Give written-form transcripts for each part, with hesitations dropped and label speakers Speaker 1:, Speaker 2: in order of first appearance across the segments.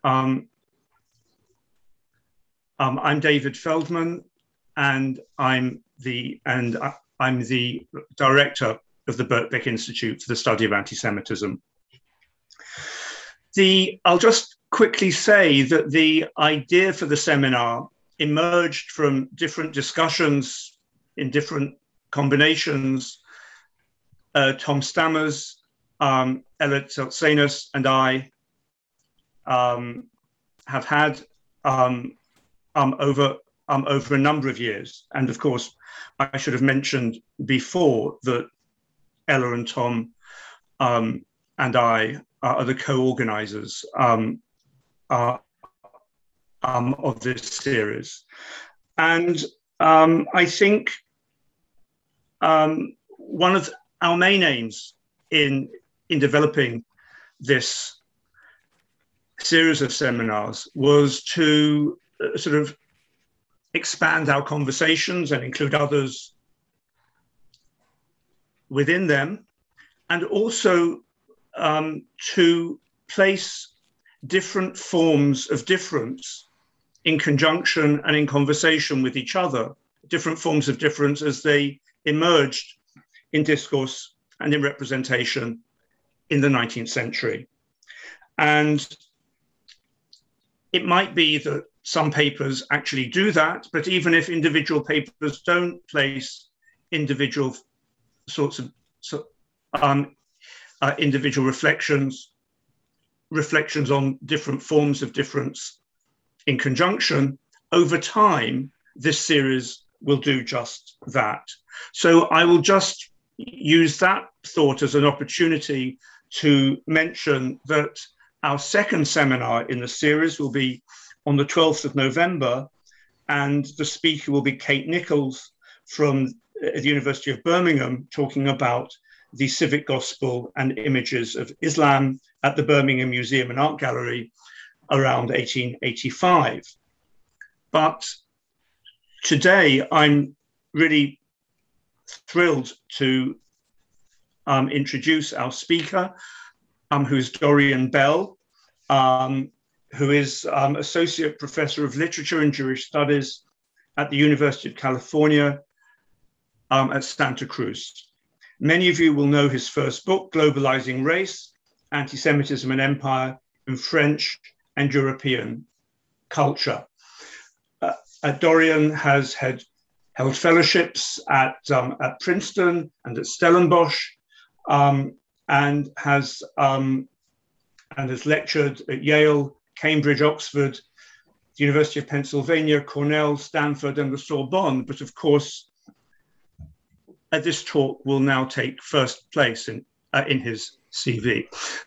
Speaker 1: Um, I'm David Feldman, and I'm the director of the Birkbeck Institute for the Study of Anti-Semitism. I'll just quickly say that the idea for the seminar emerged from different discussions in different combinations. Tom Stammers, Elliot Zeltsanis, and I have had over a number of years. And of course, I should have mentioned before that Ella and Tom and I are the co-organizers of this series. And I think one of our main aims in developing this series of seminars was to sort of expand our conversations and include others within them, and also to place different forms of difference in conjunction and in conversation with each other, different forms of difference as they emerged in discourse and in representation in the 19th century. And it might be that some papers actually do that, but even if individual papers don't place individual sorts of individual reflections on different forms of difference in conjunction, over time, this series will do just that. So I will just use that thought as an opportunity to mention that our second seminar in the series will be on the 12th of November, and the speaker will be Kate Nichols from the University of Birmingham, talking about the civic gospel and images of Islam at the Birmingham Museum and Art Gallery around 1885. But today, I'm really thrilled to introduce our speaker, who's Dorian Bell, who is Associate Professor of Literature and Jewish Studies at the University of California at Santa Cruz. Many of you will know his first book, Globalizing Race, Anti-Semitism and Empire in French and European Culture. Dorian has held fellowships at Princeton and at Stellenbosch, and has lectured at Yale, Cambridge, Oxford, the University of Pennsylvania, Cornell, Stanford, and the Sorbonne. But of course, this talk will now take first place in his CV.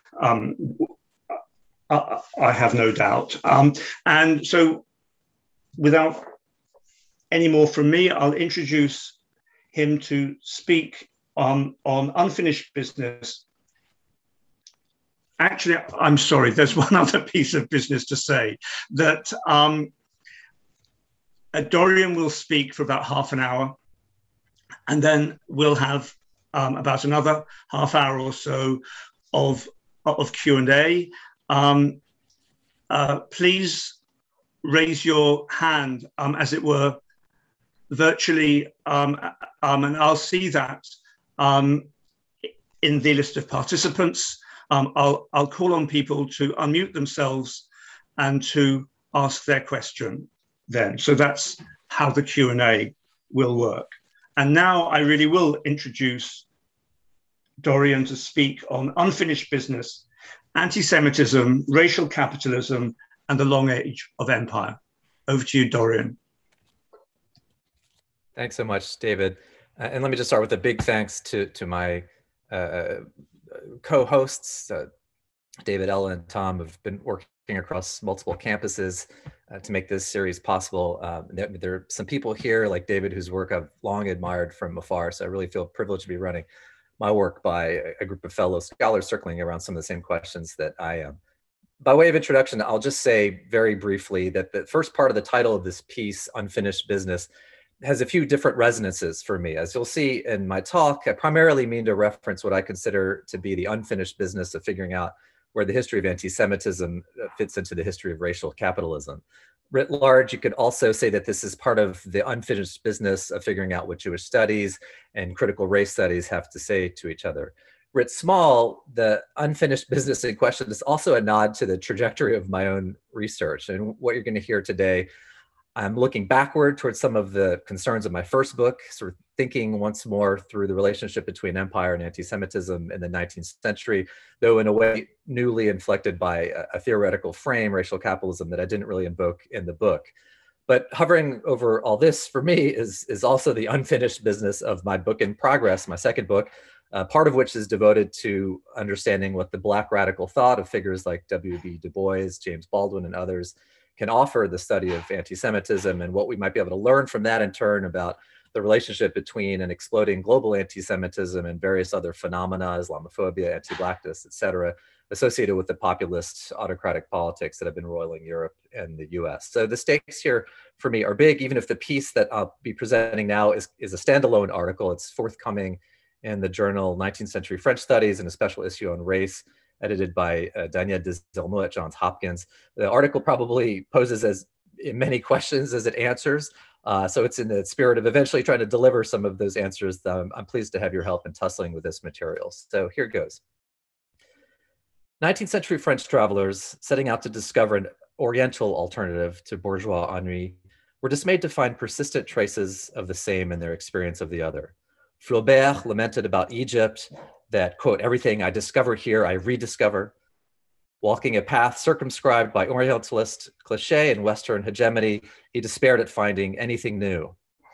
Speaker 1: I have no doubt. And so without any more from me, I'll introduce him to speak on unfinished business. Actually, I'm sorry, there's one other piece of business to say, that Dorian will speak for about half an hour, and then we'll have about another half hour or so of Q&A. Please raise your hand, as it were, virtually, and I'll see that in the list of participants. I'll call on people to unmute themselves and to ask their question then. So that's how the Q&A will work. And now I really will introduce Dorian to speak on unfinished business, anti-Semitism, racial capitalism, and the long age of empire. Over to you, Dorian.
Speaker 2: Thanks so much, David. And let me just start with a big thanks to my co-hosts. David, Ella, and Tom have been working across multiple campuses to make this series possible. There are some people here like David whose work I've long admired from afar, so I really feel privileged to be running my work by a group of fellow scholars circling around some of the same questions that I am. By way of introduction, I'll just say very briefly that the first part of the title of this piece, Unfinished Business, has a few different resonances for me. As you'll see in my talk, I primarily mean to reference what I consider to be the unfinished business of figuring out where the history of anti-Semitism fits into the history of racial capitalism. Writ large, you could also say that this is part of the unfinished business of figuring out what Jewish studies and critical race studies have to say to each other. Writ small, the unfinished business in question is also a nod to the trajectory of my own research. And what you're going to hear today, I'm looking backward towards some of the concerns of my first book, sort of thinking once more through the relationship between empire and anti-Semitism in the 19th century, though in a way newly inflected by a theoretical frame, racial capitalism, that I didn't really invoke in the book. But hovering over all this for me is also the unfinished business of my book in progress, my second book, part of which is devoted to understanding what the Black radical thought of figures like W.B. Du Bois, James Baldwin, and others can offer the study of anti-Semitism, and what we might be able to learn from that in turn about the relationship between an exploding global anti-Semitism and various other phenomena, Islamophobia, anti-Blackness, et cetera, associated with the populist autocratic politics that have been roiling Europe and the US. So the stakes here for me are big, even if the piece that I'll be presenting now is a standalone article. It's forthcoming in the journal 19th Century French Studies in a special issue on race, edited by Daniel Desilmeux at Johns Hopkins. The article probably poses as many questions as it answers. So it's in the spirit of eventually trying to deliver some of those answers. I'm pleased to have your help in tussling with this material. So here goes. 19th century French travelers setting out to discover an Oriental alternative to bourgeois ennui were dismayed to find persistent traces of the same in their experience of the other. Flaubert lamented about Egypt that, quote, everything I discover here, I rediscover. Walking a path circumscribed by Orientalist cliché and Western hegemony, he despaired at finding anything new.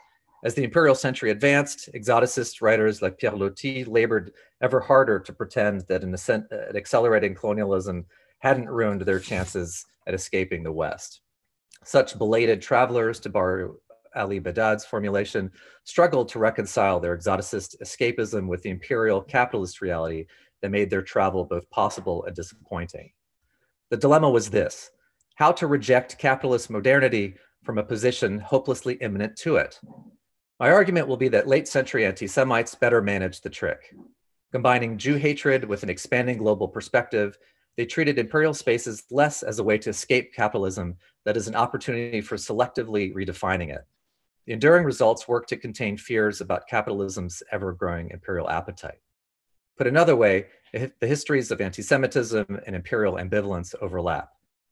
Speaker 2: As the imperial century advanced, exoticist writers like Pierre Loti labored ever harder to pretend that an accelerating colonialism hadn't ruined their chances at escaping the West. Such belated travelers, to borrow Ali Badad's formulation, struggled to reconcile their exoticist escapism with the imperial capitalist reality that made their travel both possible and disappointing. The dilemma was this: how to reject capitalist modernity from a position hopelessly imminent to it. My argument will be that late century anti-Semites better managed the trick. Combining Jew hatred with an expanding global perspective, they treated imperial spaces less as a way to escape capitalism than as an opportunity for selectively redefining it. The enduring results work to contain fears about capitalism's ever-growing imperial appetite. Put another way, the histories of anti-Semitism and imperial ambivalence overlap.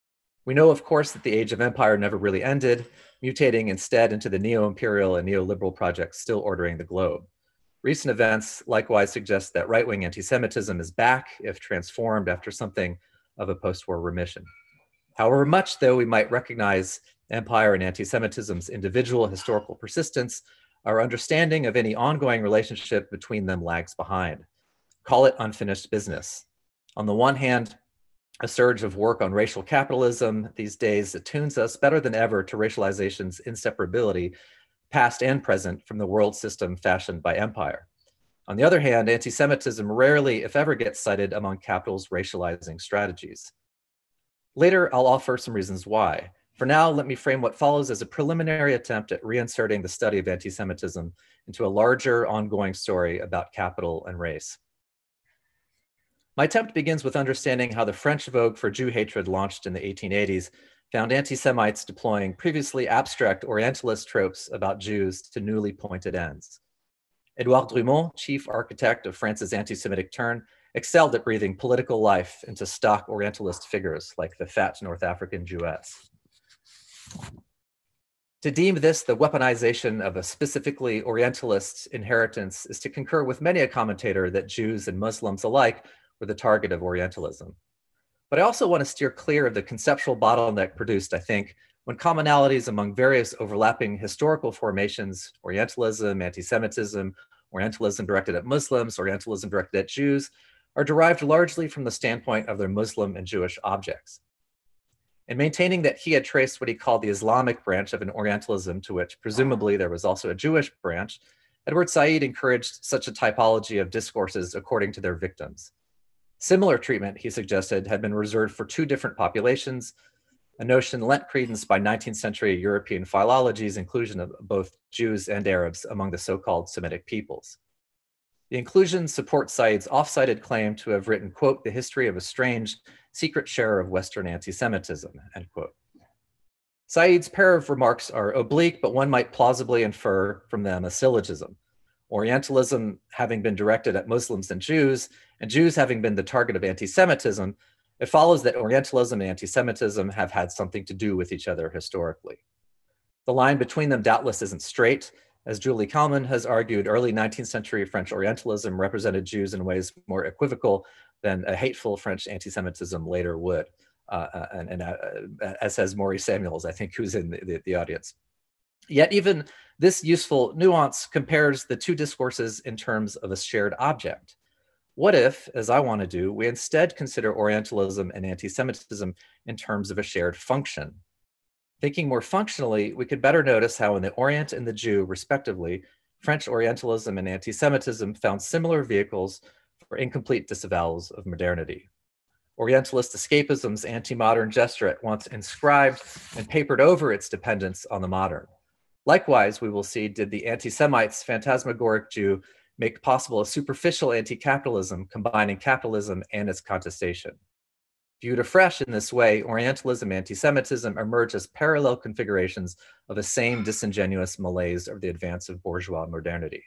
Speaker 2: We know, of course, that the age of empire never really ended, mutating instead into the neo-imperial and neoliberal projects still ordering the globe. Recent events likewise suggest that right-wing anti-Semitism is back, if transformed after something of a post-war remission. However much, though, we might recognize empire and anti-Semitism's individual historical persistence, our understanding of any ongoing relationship between them lags behind. Call it unfinished business. On the one hand, a surge of work on racial capitalism these days attunes us better than ever to racialization's inseparability, past and present, from the world system fashioned by empire. On the other hand, anti-Semitism rarely, if ever, gets cited among capital's racializing strategies. Later, I'll offer some reasons why. For now, let me frame what follows as a preliminary attempt at reinserting the study of anti-Semitism into a larger, ongoing story about capital and race. My attempt begins with understanding how the French vogue for Jew hatred launched in the 1880s found anti-Semites deploying previously abstract Orientalist tropes about Jews to newly pointed ends. Édouard Drumont, chief architect of France's anti-Semitic turn, excelled at breathing political life into stock Orientalist figures like the fat North African Jewess. To deem this the weaponization of a specifically Orientalist inheritance is to concur with many a commentator that Jews and Muslims alike were the target of Orientalism. But I also want to steer clear of the conceptual bottleneck produced, I think, when commonalities among various overlapping historical formations, Orientalism, anti-Semitism, Orientalism directed at Muslims, Orientalism directed at Jews, are derived largely from the standpoint of their Muslim and Jewish objects. In maintaining that he had traced what he called the Islamic branch of an Orientalism to which presumably there was also a Jewish branch, Edward Said encouraged such a typology of discourses according to their victims. Similar treatment, he suggested, had been reserved for two different populations, a notion lent credence by 19th century European philology's inclusion of both Jews and Arabs among the so-called Semitic peoples. The inclusion supports Said's off-cited claim to have written, quote, the history of a strange, secret share of Western anti-Semitism, end quote. Said's pair of remarks are oblique, but one might plausibly infer from them a syllogism. Orientalism having been directed at Muslims and Jews having been the target of anti-Semitism, it follows that Orientalism and anti-Semitism have had something to do with each other historically. The line between them doubtless isn't straight. As Julie Kalman has argued, early 19th century French Orientalism represented Jews in ways more equivocal than a hateful French anti-Semitism later would. As says Maury Samuels, I think, who's in the audience. Yet even this useful nuance compares the two discourses in terms of a shared object. What if, as I want to do, we instead consider Orientalism and anti-Semitism in terms of a shared function? Thinking more functionally, we could better notice how in the Orient and the Jew, respectively, French Orientalism and anti-Semitism found similar vehicles for incomplete disavowals of modernity. Orientalist escapism's anti-modern gesture at once inscribed and papered over its dependence on the modern. Likewise, we will see, did the anti-Semites' phantasmagoric Jew make possible a superficial anti-capitalism combining capitalism and its contestation. Viewed afresh in this way, Orientalism and anti-Semitism emerge as parallel configurations of a same disingenuous malaise of the advance of bourgeois modernity.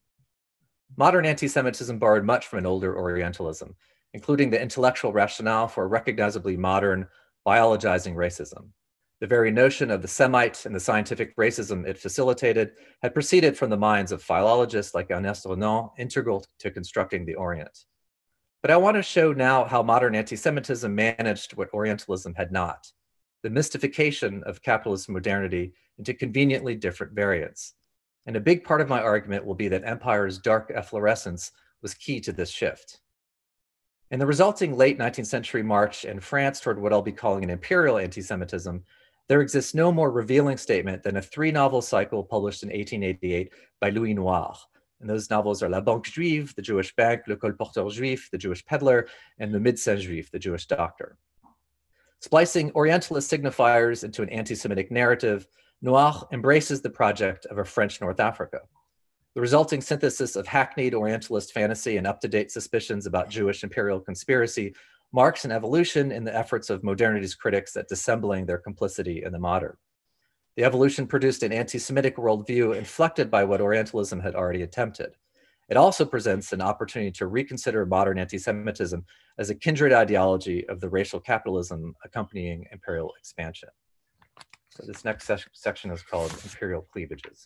Speaker 2: Modern anti-Semitism borrowed much from an older Orientalism, including the intellectual rationale for recognizably modern biologizing racism. The very notion of the Semite and the scientific racism it facilitated had proceeded from the minds of philologists like Ernest Renan, integral to constructing the Orient. But I want to show now how modern anti-Semitism managed what Orientalism had not, the mystification of capitalist modernity into conveniently different variants. And a big part of my argument will be that empire's dark efflorescence was key to this shift. In the resulting late 19th century march in France toward what I'll be calling an imperial anti-Semitism, there exists no more revealing statement than a 3-novel cycle published in 1888 by Louis Noir. And those novels are La Banque Juive, The Jewish Bank, Le Colporteur Juif, The Jewish Peddler, and Le Médecin Juif, The Jewish Doctor. Splicing Orientalist signifiers into an anti-Semitic narrative, Noir embraces the project of a French North Africa. The resulting synthesis of hackneyed Orientalist fantasy and up-to-date suspicions about Jewish imperial conspiracy marks an evolution in the efforts of modernity's critics at dissembling their complicity in the modern. The evolution produced an anti-Semitic worldview inflected by what Orientalism had already attempted. It also presents an opportunity to reconsider modern anti-Semitism as a kindred ideology of the racial capitalism accompanying imperial expansion. So this next section is called Imperial Cleavages.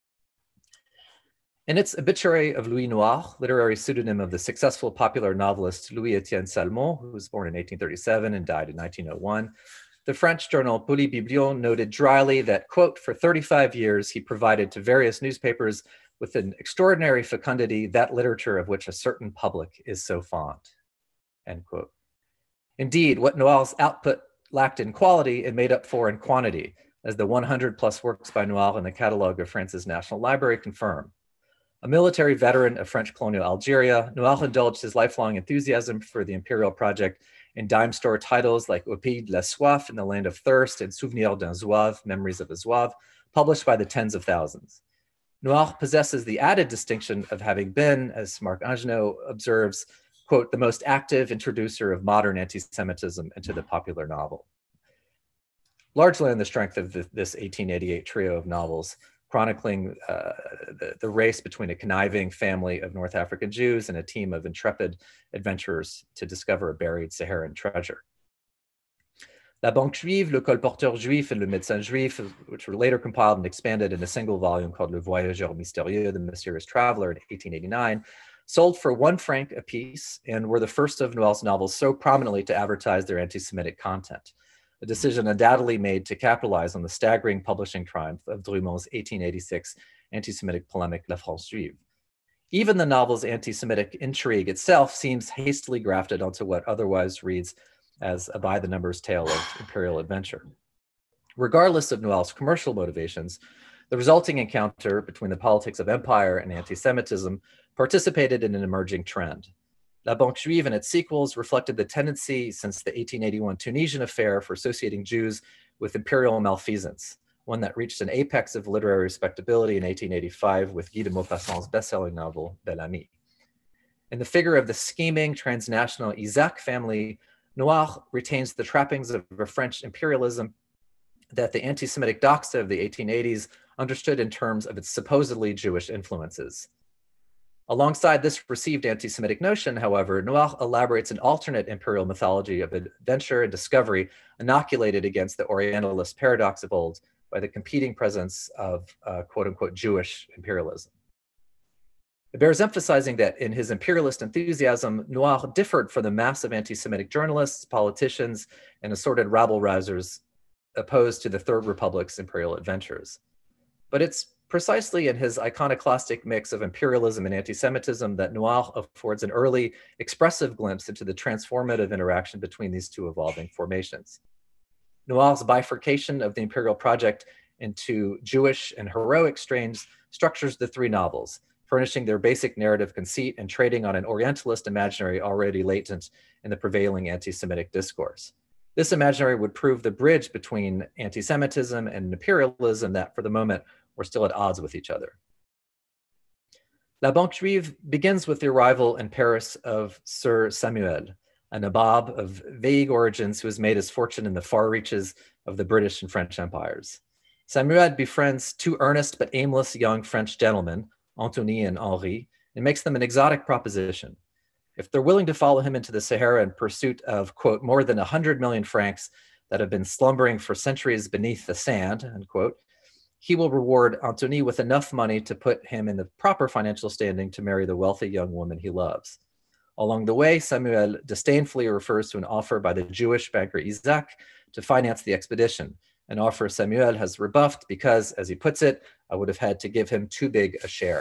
Speaker 2: In its obituary of Louis Noir, literary pseudonym of the successful popular novelist Louis-Étienne Salmon, who was born in 1837 and died in 1901, the French journal Polybiblion noted dryly that, quote, for 35 years, he provided to various newspapers with an extraordinary fecundity that literature of which a certain public is so fond, end quote. Indeed, what Noir's output lacked in quality, it made up for in quantity, as the 100 plus works by Noir in the catalog of France's National Library confirm. A military veteran of French colonial Algeria, Noir indulged his lifelong enthusiasm for the imperial project in dime store titles like Au Pays de la Soif, In the Land of Thirst, and Souvenirs d'un Zouave, Memories of a Zouave, published by the tens of thousands. Noir possesses the added distinction of having been, as Marc Angenot observes, quote, the most active introducer of modern anti-Semitism into the popular novel. Largely on the strength of this 1888 trio of novels, chronicling the race between a conniving family of North African Jews and a team of intrepid adventurers to discover a buried Saharan treasure. La Banque Juive, Le Colporteur Juif, and Le Médecin Juif, which were later compiled and expanded in a single volume called Le Voyageur Mystérieux, The Mysterious Traveler, in 1889, sold for 1 franc apiece and were the first of Noir's novels so prominently to advertise their anti-Semitic content, a decision undoubtedly made to capitalize on the staggering publishing triumph of Drumon's 1886 anti-Semitic polemic La France Juive. Even the novel's anti-Semitic intrigue itself seems hastily grafted onto what otherwise reads as a by-the-numbers tale of imperial adventure. Regardless of Noir's commercial motivations, the resulting encounter between the politics of empire and anti-Semitism participated in an emerging trend. La Banque Juive and its sequels reflected the tendency since the 1881 Tunisian affair for associating Jews with imperial malfeasance, one that reached an apex of literary respectability in 1885 with Guy de Maupassant's best-selling novel, Bel Ami. In the figure of the scheming transnational Isaac family, Noir retains the trappings of a French imperialism that the anti-Semitic doxa of the 1880s understood in terms of its supposedly Jewish influences. Alongside this received anti-Semitic notion, however, Noir elaborates an alternate imperial mythology of adventure and discovery inoculated against the Orientalist paradox of old by the competing presence of quote-unquote Jewish imperialism. It bears emphasizing that in his imperialist enthusiasm, Noir differed from the mass of anti-Semitic journalists, politicians, and assorted rabble-rousers opposed to the Third Republic's imperial adventures. But it's precisely in his iconoclastic mix of imperialism and anti-Semitism that Noir affords an early, expressive glimpse into the transformative interaction between these two evolving formations. Noir's bifurcation of the imperial project into Jewish and heroic strains structures the three novels, furnishing their basic narrative conceit and trading on an Orientalist imaginary already latent in the prevailing anti-Semitic discourse. This imaginary would prove the bridge between anti-Semitism and imperialism that, for the moment, were still at odds with each other. La Banque Juive begins with the arrival in Paris of Sir Samuel, a nabob of vague origins who has made his fortune in the far reaches of the British and French empires. Samuel befriends two earnest but aimless young French gentlemen, Antony and Henri, and makes them an exotic proposition. If they're willing to follow him into the Sahara in pursuit of, quote, more than 100 million francs that have been slumbering for centuries beneath the sand, unquote, he will reward Antony with enough money to put him in the proper financial standing to marry the wealthy young woman he loves. Along the way, Samuel disdainfully refers to an offer by the Jewish banker Isaac to finance the expedition, an offer Samuel has rebuffed because, as he puts it, I would have had to give him too big a share.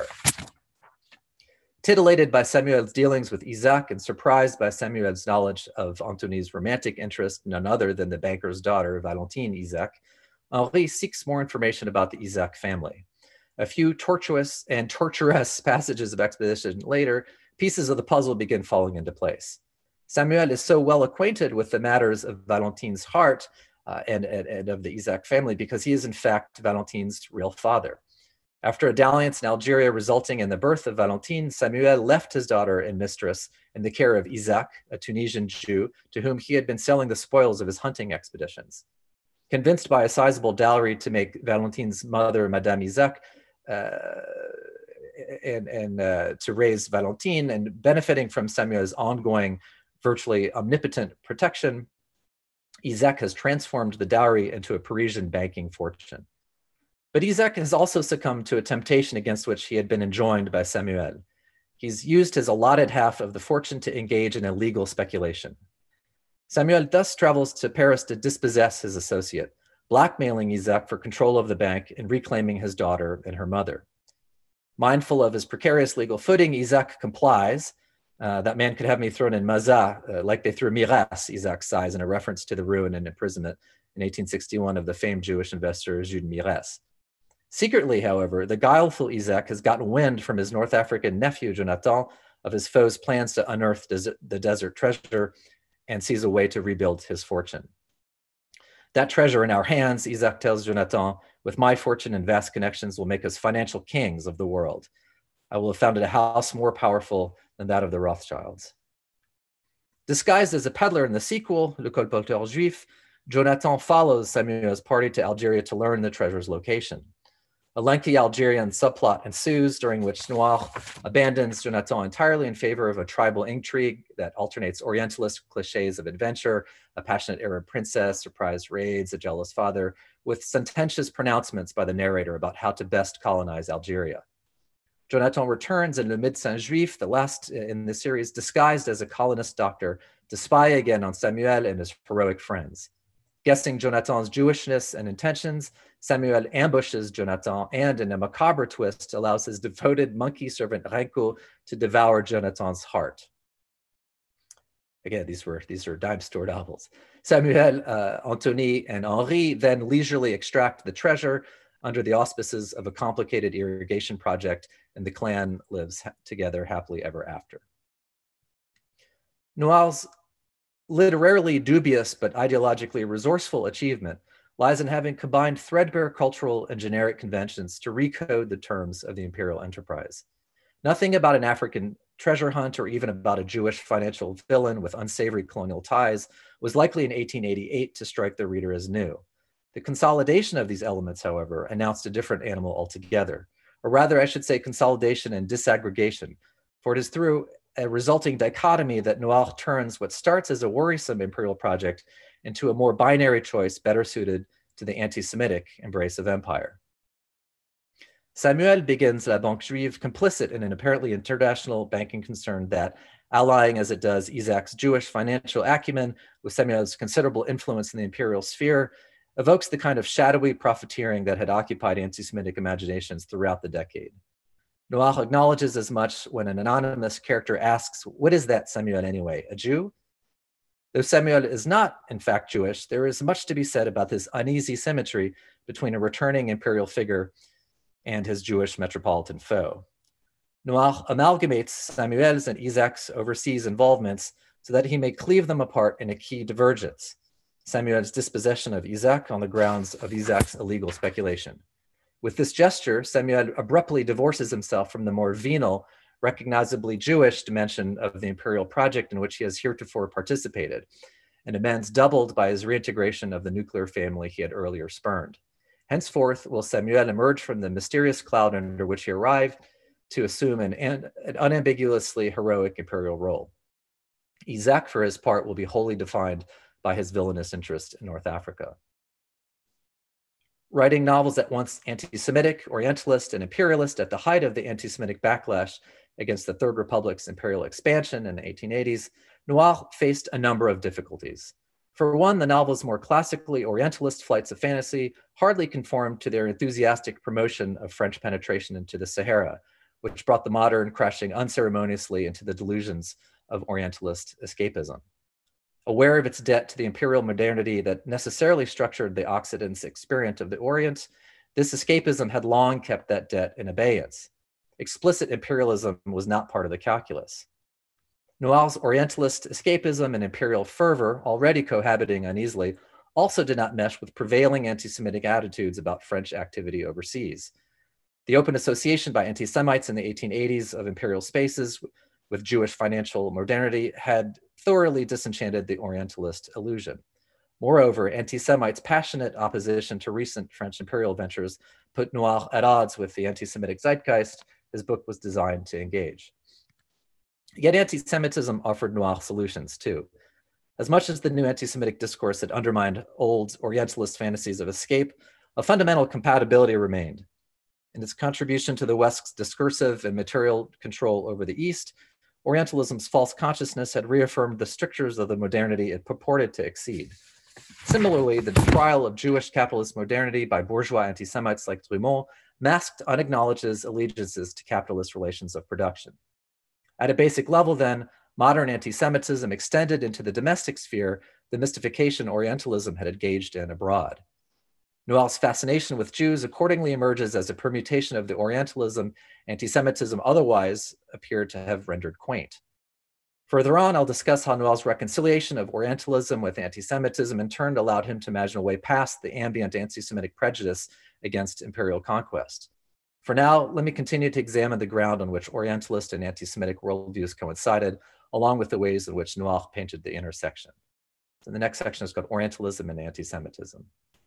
Speaker 2: Titillated by Samuel's dealings with Isaac and surprised by Samuel's knowledge of Antony's romantic interest, none other than the banker's daughter, Valentine Isaac, Henri seeks more information about the Isaac family. A few tortuous and torturous passages of exposition later, pieces of the puzzle begin falling into place. Samuel is so well acquainted with the matters of Valentine's heart and of the Isaac family because he is in fact Valentine's real father. After a dalliance in Algeria resulting in the birth of Valentine, Samuel left his daughter and mistress in the care of Isaac, a Tunisian Jew, to whom he had been selling the spoils of his hunting expeditions. Convinced by a sizable dowry to make Valentine's mother, Madame Isaac, to raise Valentine, and benefiting from Samuel's ongoing, virtually omnipotent protection, Isaac has transformed the dowry into a Parisian banking fortune. But Isaac has also succumbed to a temptation against which he had been enjoined by Samuel. He's used his allotted half of the fortune to engage in illegal speculation. Samuel thus travels to Paris to dispossess his associate, blackmailing Isaac for control of the bank and reclaiming his daughter and her mother. Mindful of his precarious legal footing, Isaac complies. That man could have me thrown in Maza, like they threw Miras, Isaac sighs, in a reference to the ruin and imprisonment in 1861 of the famed Jewish investor Jules Miras. Secretly, however, the guileful Isaac has gotten wind from his North African nephew, Jonathan, of his foe's plans to unearth the desert treasure and sees a way to rebuild his fortune. That treasure in our hands, Isaac tells Jonathan, with my fortune and vast connections will make us financial kings of the world. I will have founded a house more powerful than that of the Rothschilds. Disguised as a peddler in the sequel, Le Colporteur Juif, Jonathan follows Samuel's party to Algeria to learn the treasure's location. A lengthy Algerian subplot ensues, during which Noir abandons Jonathan entirely in favor of a tribal intrigue that alternates Orientalist cliches of adventure, a passionate Arab princess, surprise raids, a jealous father, with sententious pronouncements by the narrator about how to best colonize Algeria. Jonathan returns in Le Médecin Juif, the last in the series, disguised as a colonist doctor to spy again on Samuel and his heroic friends. Guessing Jonathan's Jewishness and intentions, Samuel ambushes Jonathan and, in a macabre twist, allows his devoted monkey servant Renko to devour Jonathan's heart. Again, these are dime store novels. Samuel, Antony, and Henri then leisurely extract the treasure under the auspices of a complicated irrigation project, and the clan lives together happily ever after. Noir's literarily dubious but ideologically resourceful achievement lies in having combined threadbare cultural and generic conventions to recode the terms of the imperial enterprise. Nothing about an African treasure hunt or even about a Jewish financial villain with unsavory colonial ties was likely in 1888 to strike the reader as new. The consolidation of these elements, however, announced a different animal altogether, or rather, I should say consolidation and disaggregation, for it is through a resulting dichotomy that Noir turns what starts as a worrisome imperial project into a more binary choice better suited to the anti-Semitic embrace of empire. Samuel begins La Banque Juive complicit in an apparently international banking concern that, allying as it does Isaac's Jewish financial acumen with Samuel's considerable influence in the imperial sphere, evokes the kind of shadowy profiteering that had occupied anti-Semitic imaginations throughout the decade. Noir acknowledges as much when an anonymous character asks, "What is that Samuel anyway, a Jew?" Though Samuel is not, in fact, Jewish, there is much to be said about this uneasy symmetry between a returning imperial figure and his Jewish metropolitan foe. Noir amalgamates Samuel's and Isaac's overseas involvements so that he may cleave them apart in a key divergence: Samuel's dispossession of Isaac on the grounds of Isaac's illegal speculation. With this gesture, Samuel abruptly divorces himself from the more venal, recognizably Jewish dimension of the imperial project in which he has heretofore participated, an amends doubled by his reintegration of the nuclear family he had earlier spurned. Henceforth will Samuel emerge from the mysterious cloud under which he arrived to assume an unambiguously heroic imperial role. Isaac, for his part, will be wholly defined by his villainous interest in North Africa. Writing novels at once anti-Semitic, Orientalist, and imperialist at the height of the anti-Semitic backlash against the Third Republic's imperial expansion in the 1880s, Noir faced a number of difficulties. For one, the novel's more classically Orientalist flights of fantasy hardly conformed to their enthusiastic promotion of French penetration into the Sahara, which brought the modern crashing unceremoniously into the delusions of Orientalist escapism. Aware of its debt to the imperial modernity that necessarily structured the Occident's experience of the Orient, this escapism had long kept that debt in abeyance. Explicit imperialism was not part of the calculus. Noir's Orientalist escapism and imperial fervor, already cohabiting uneasily, also did not mesh with prevailing anti-Semitic attitudes about French activity overseas. The open association by anti-Semites in the 1880s of imperial spaces with Jewish financial modernity had thoroughly disenchanted the Orientalist illusion. Moreover, anti-Semites' passionate opposition to recent French imperial ventures put Noir at odds with the anti-Semitic zeitgeist his book was designed to engage. Yet anti-Semitism offered Noir solutions too. As much as the new anti-Semitic discourse had undermined old Orientalist fantasies of escape, a fundamental compatibility remained. In its contribution to the West's discursive and material control over the East, Orientalism's false consciousness had reaffirmed the strictures of the modernity it purported to exceed. Similarly, the trial of Jewish capitalist modernity by bourgeois anti-Semites like Drummond masked unacknowledged allegiances to capitalist relations of production. At a basic level, then, modern anti-Semitism extended into the domestic sphere the mystification Orientalism had engaged in abroad. Noir's fascination with Jews accordingly emerges as a permutation of the Orientalism anti-Semitism otherwise appeared to have rendered quaint. Further on, I'll discuss how Noir's reconciliation of Orientalism with anti-Semitism in turn allowed him to imagine a way past the ambient anti-Semitic prejudice against imperial conquest. For now, let me continue to examine the ground on which Orientalist and anti-Semitic worldviews coincided, along with the ways in which Noir painted the intersection. So the next section is called Orientalism and Anti-Semitism.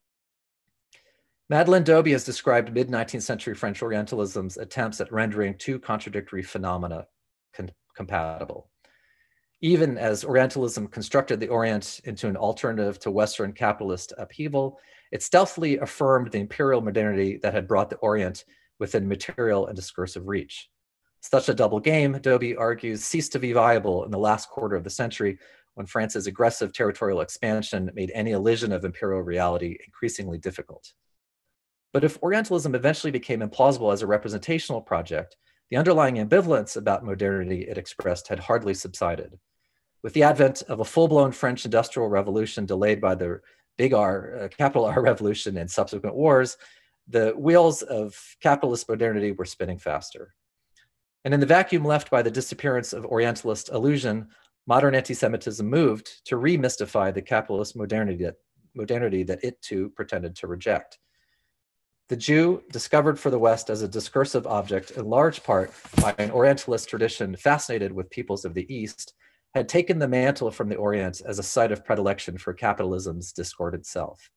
Speaker 2: Madeleine Doby has described mid-19th century French Orientalism's attempts at rendering two contradictory phenomena compatible. Even as Orientalism constructed the Orient into an alternative to Western capitalist upheaval, it stealthily affirmed the imperial modernity that had brought the Orient within material and discursive reach. Such a double game, Doby argues, ceased to be viable in the last quarter of the century when France's aggressive territorial expansion made any illusion of imperial reality increasingly difficult. But if Orientalism eventually became implausible as a representational project, the underlying ambivalence about modernity it expressed had hardly subsided. With the advent of a full-blown French industrial revolution delayed by the big R, capital R revolution and subsequent wars, the wheels of capitalist modernity were spinning faster. And in the vacuum left by the disappearance of Orientalist illusion, modern anti-Semitism moved to remystify the capitalist modernity that it too pretended to reject. The Jew, discovered for the West as a discursive object in large part by an Orientalist tradition fascinated with peoples of the East, had taken the mantle from the Orient as a site of predilection for capitalism's discordant self.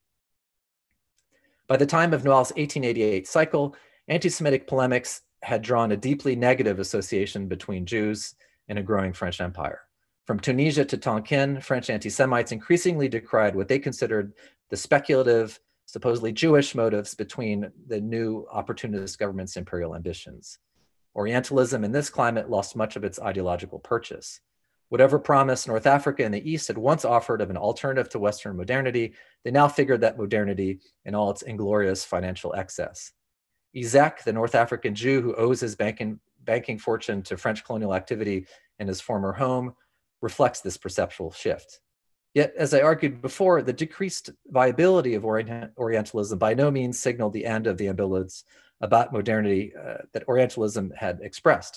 Speaker 2: By the time of Noailles' 1888 cycle, anti-Semitic polemics had drawn a deeply negative association between Jews and a growing French Empire. From Tunisia to Tonkin, French anti-Semites increasingly decried what they considered the speculative, supposedly Jewish motives between the new opportunist government's imperial ambitions. Orientalism in this climate lost much of its ideological purchase. Whatever promise North Africa and the East had once offered of an alternative to Western modernity, they now figured that modernity in all its inglorious financial excess. Isaac, the North African Jew who owes his banking fortune to French colonial activity in his former home, reflects this perceptual shift. Yet, as I argued before, the decreased viability of Orientalism by no means signaled the end of the ambivalence about modernity that Orientalism had expressed.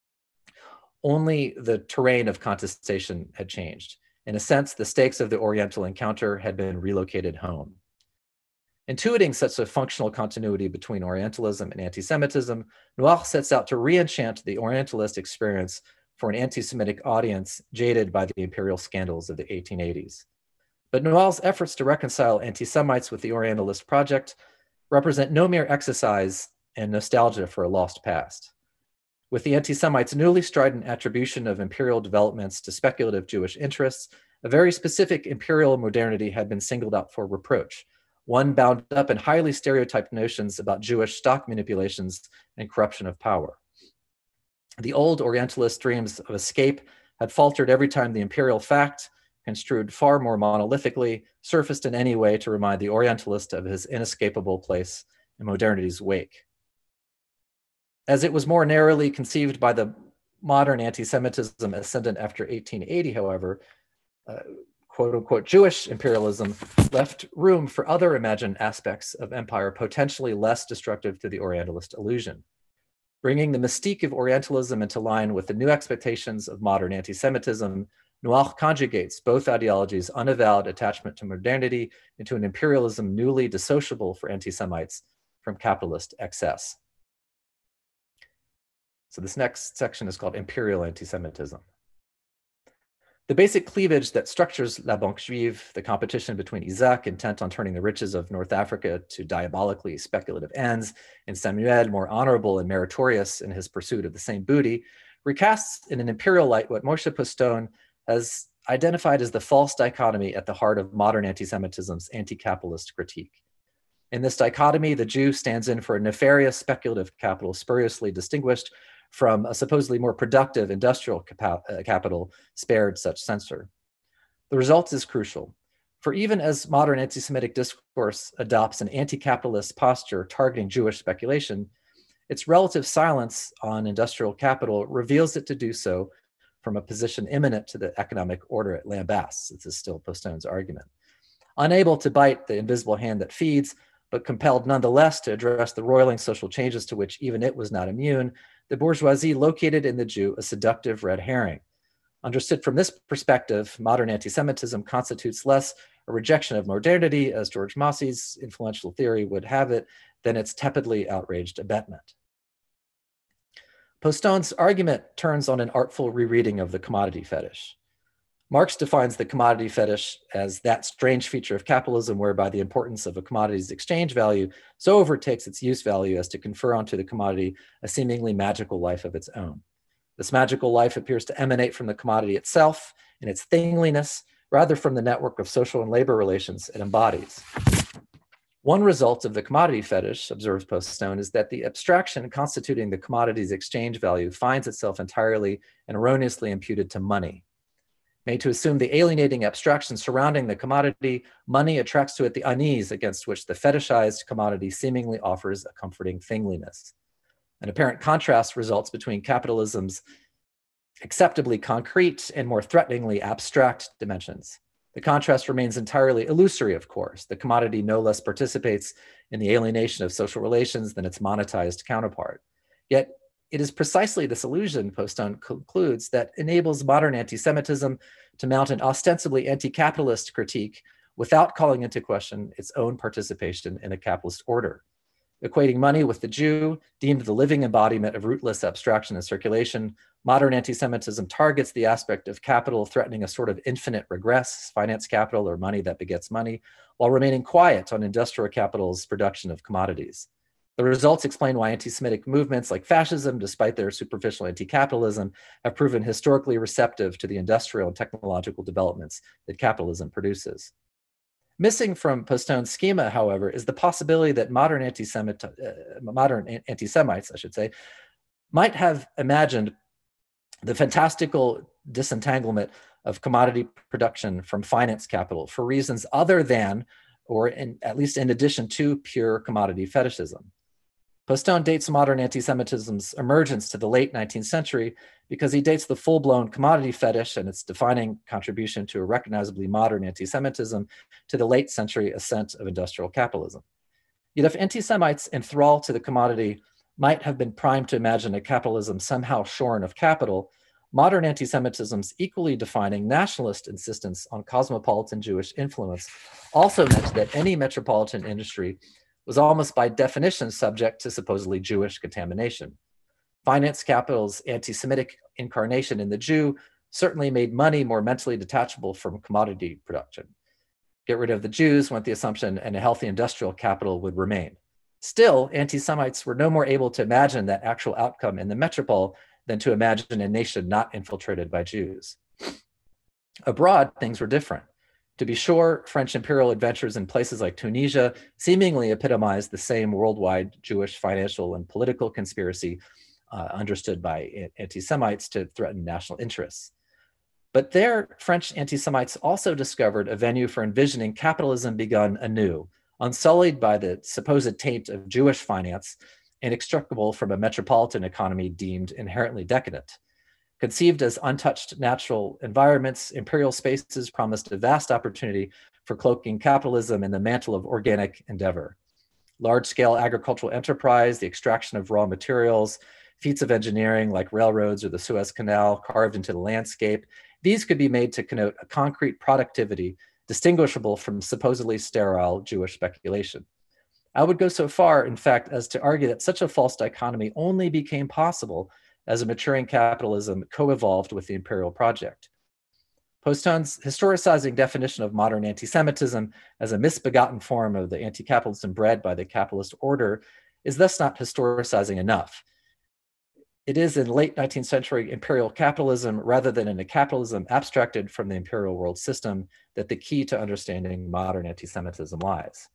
Speaker 2: Only the terrain of contestation had changed. In a sense, the stakes of the Oriental encounter had been relocated home. Intuiting such a functional continuity between Orientalism and anti-Semitism, Noailles sets out to re-enchant the Orientalist experience for an anti-Semitic audience jaded by the imperial scandals of the 1880s. But Noailles' efforts to reconcile anti-Semites with the Orientalist project represent no mere exercise in nostalgia for a lost past. With the anti-Semites' newly strident attribution of imperial developments to speculative Jewish interests, a very specific imperial modernity had been singled out for reproach, one bound up in highly stereotyped notions about Jewish stock manipulations and corruption of power. The old Orientalist dreams of escape had faltered every time the imperial fact, construed far more monolithically, surfaced in any way to remind the Orientalist of his inescapable place in modernity's wake. As it was more narrowly conceived by the modern anti-Semitism ascendant after 1880, however, quote-unquote Jewish imperialism left room for other imagined aspects of empire potentially less destructive to the Orientalist illusion. Bringing the mystique of Orientalism into line with the new expectations of modern anti-Semitism, Noailles conjugates both ideologies' unavowed attachment to modernity into an imperialism newly dissociable for anti-Semites from capitalist excess. So this next section is called Imperial Anti-Semitism. The basic cleavage that structures La Banque Juive, the competition between Isaac, intent on turning the riches of North Africa to diabolically speculative ends, and Samuel, more honorable and meritorious in his pursuit of the same booty, recasts in an imperial light what Moshe Postone has identified as the false dichotomy at the heart of modern anti-Semitism's anti-capitalist critique. In this dichotomy, the Jew stands in for a nefarious speculative capital spuriously distinguished from a supposedly more productive industrial capital spared such censor. The result is crucial, for even as modern anti-Semitic discourse adopts an anti-capitalist posture targeting Jewish speculation, its relative silence on industrial capital reveals it to do so from a position imminent to the economic order it lambasts. This is still Postone's argument. Unable to bite the invisible hand that feeds, but compelled nonetheless to address the roiling social changes to which even it was not immune, the bourgeoisie located in the Jew a seductive red herring. Understood from this perspective, modern anti-Semitism constitutes less a rejection of modernity, as George Mosse's influential theory would have it, than its tepidly outraged abetment. Postone's argument turns on an artful rereading of the commodity fetish. Marx defines the commodity fetish as that strange feature of capitalism whereby the importance of a commodity's exchange value so overtakes its use value as to confer onto the commodity a seemingly magical life of its own. This magical life appears to emanate from the commodity itself in its thingliness, rather from the network of social and labor relations it embodies. One result of the commodity fetish, observes Postone, is that the abstraction constituting the commodity's exchange value finds itself entirely and erroneously imputed to money. Made to assume the alienating abstraction surrounding the commodity, money attracts to it the unease against which the fetishized commodity seemingly offers a comforting thingliness. An apparent contrast results between capitalism's acceptably concrete and more threateningly abstract dimensions. The contrast remains entirely illusory, of course. The commodity no less participates in the alienation of social relations than its monetized counterpart. Yet, it is precisely this illusion, Postone concludes, that enables modern anti-Semitism to mount an ostensibly anti-capitalist critique without calling into question its own participation in a capitalist order. Equating money with the Jew, deemed the living embodiment of rootless abstraction and circulation, modern anti-Semitism targets the aspect of capital threatening a sort of infinite regress, finance capital or money that begets money, while remaining quiet on industrial capital's production of commodities. The results explain why anti-Semitic movements like fascism, despite their superficial anti-capitalism, have proven historically receptive to the industrial and technological developments that capitalism produces. Missing from Postone's schema, however, is the possibility that modern anti-Semites, I should say, might have imagined the fantastical disentanglement of commodity production from finance capital for reasons other than, or at least in addition to, pure commodity fetishism. Postone dates modern anti-Semitism's emergence to the late 19th century because he dates the full-blown commodity fetish and its defining contribution to a recognizably modern anti-Semitism to the late century ascent of industrial capitalism. Yet if anti-Semites enthralled to the commodity might have been primed to imagine a capitalism somehow shorn of capital, modern anti-Semitism's equally defining nationalist insistence on cosmopolitan Jewish influence also meant that any metropolitan industry was almost by definition subject to supposedly Jewish contamination. Finance capital's anti-Semitic incarnation in the Jew certainly made money more mentally detachable from commodity production. Get rid of the Jews went the assumption and a healthy industrial capital would remain. Still, anti-Semites were no more able to imagine that actual outcome in the metropole than to imagine a nation not infiltrated by Jews. Abroad, things were different. To be sure, French imperial adventures in places like Tunisia seemingly epitomized the same worldwide Jewish financial and political conspiracy understood by anti-Semites to threaten national interests. But there, French anti-Semites also discovered a venue for envisioning capitalism begun anew, unsullied by the supposed taint of Jewish finance, inextricable from a metropolitan economy deemed inherently decadent. Conceived as untouched natural environments, imperial spaces promised a vast opportunity for cloaking capitalism in the mantle of organic endeavor. Large-scale agricultural enterprise, the extraction of raw materials, feats of engineering like railroads or the Suez Canal carved into the landscape, these could be made to connote a concrete productivity distinguishable from supposedly sterile Jewish speculation. I would go so far, in fact, as to argue that such a false dichotomy only became possible as a maturing capitalism co-evolved with the imperial project. Postone's historicizing definition of modern anti-Semitism as a misbegotten form of the anti-capitalism bred by the capitalist order is thus not historicizing enough. It is in late 19th century imperial capitalism, rather than in a capitalism abstracted from the imperial world system, that the key to understanding modern anti-Semitism lies.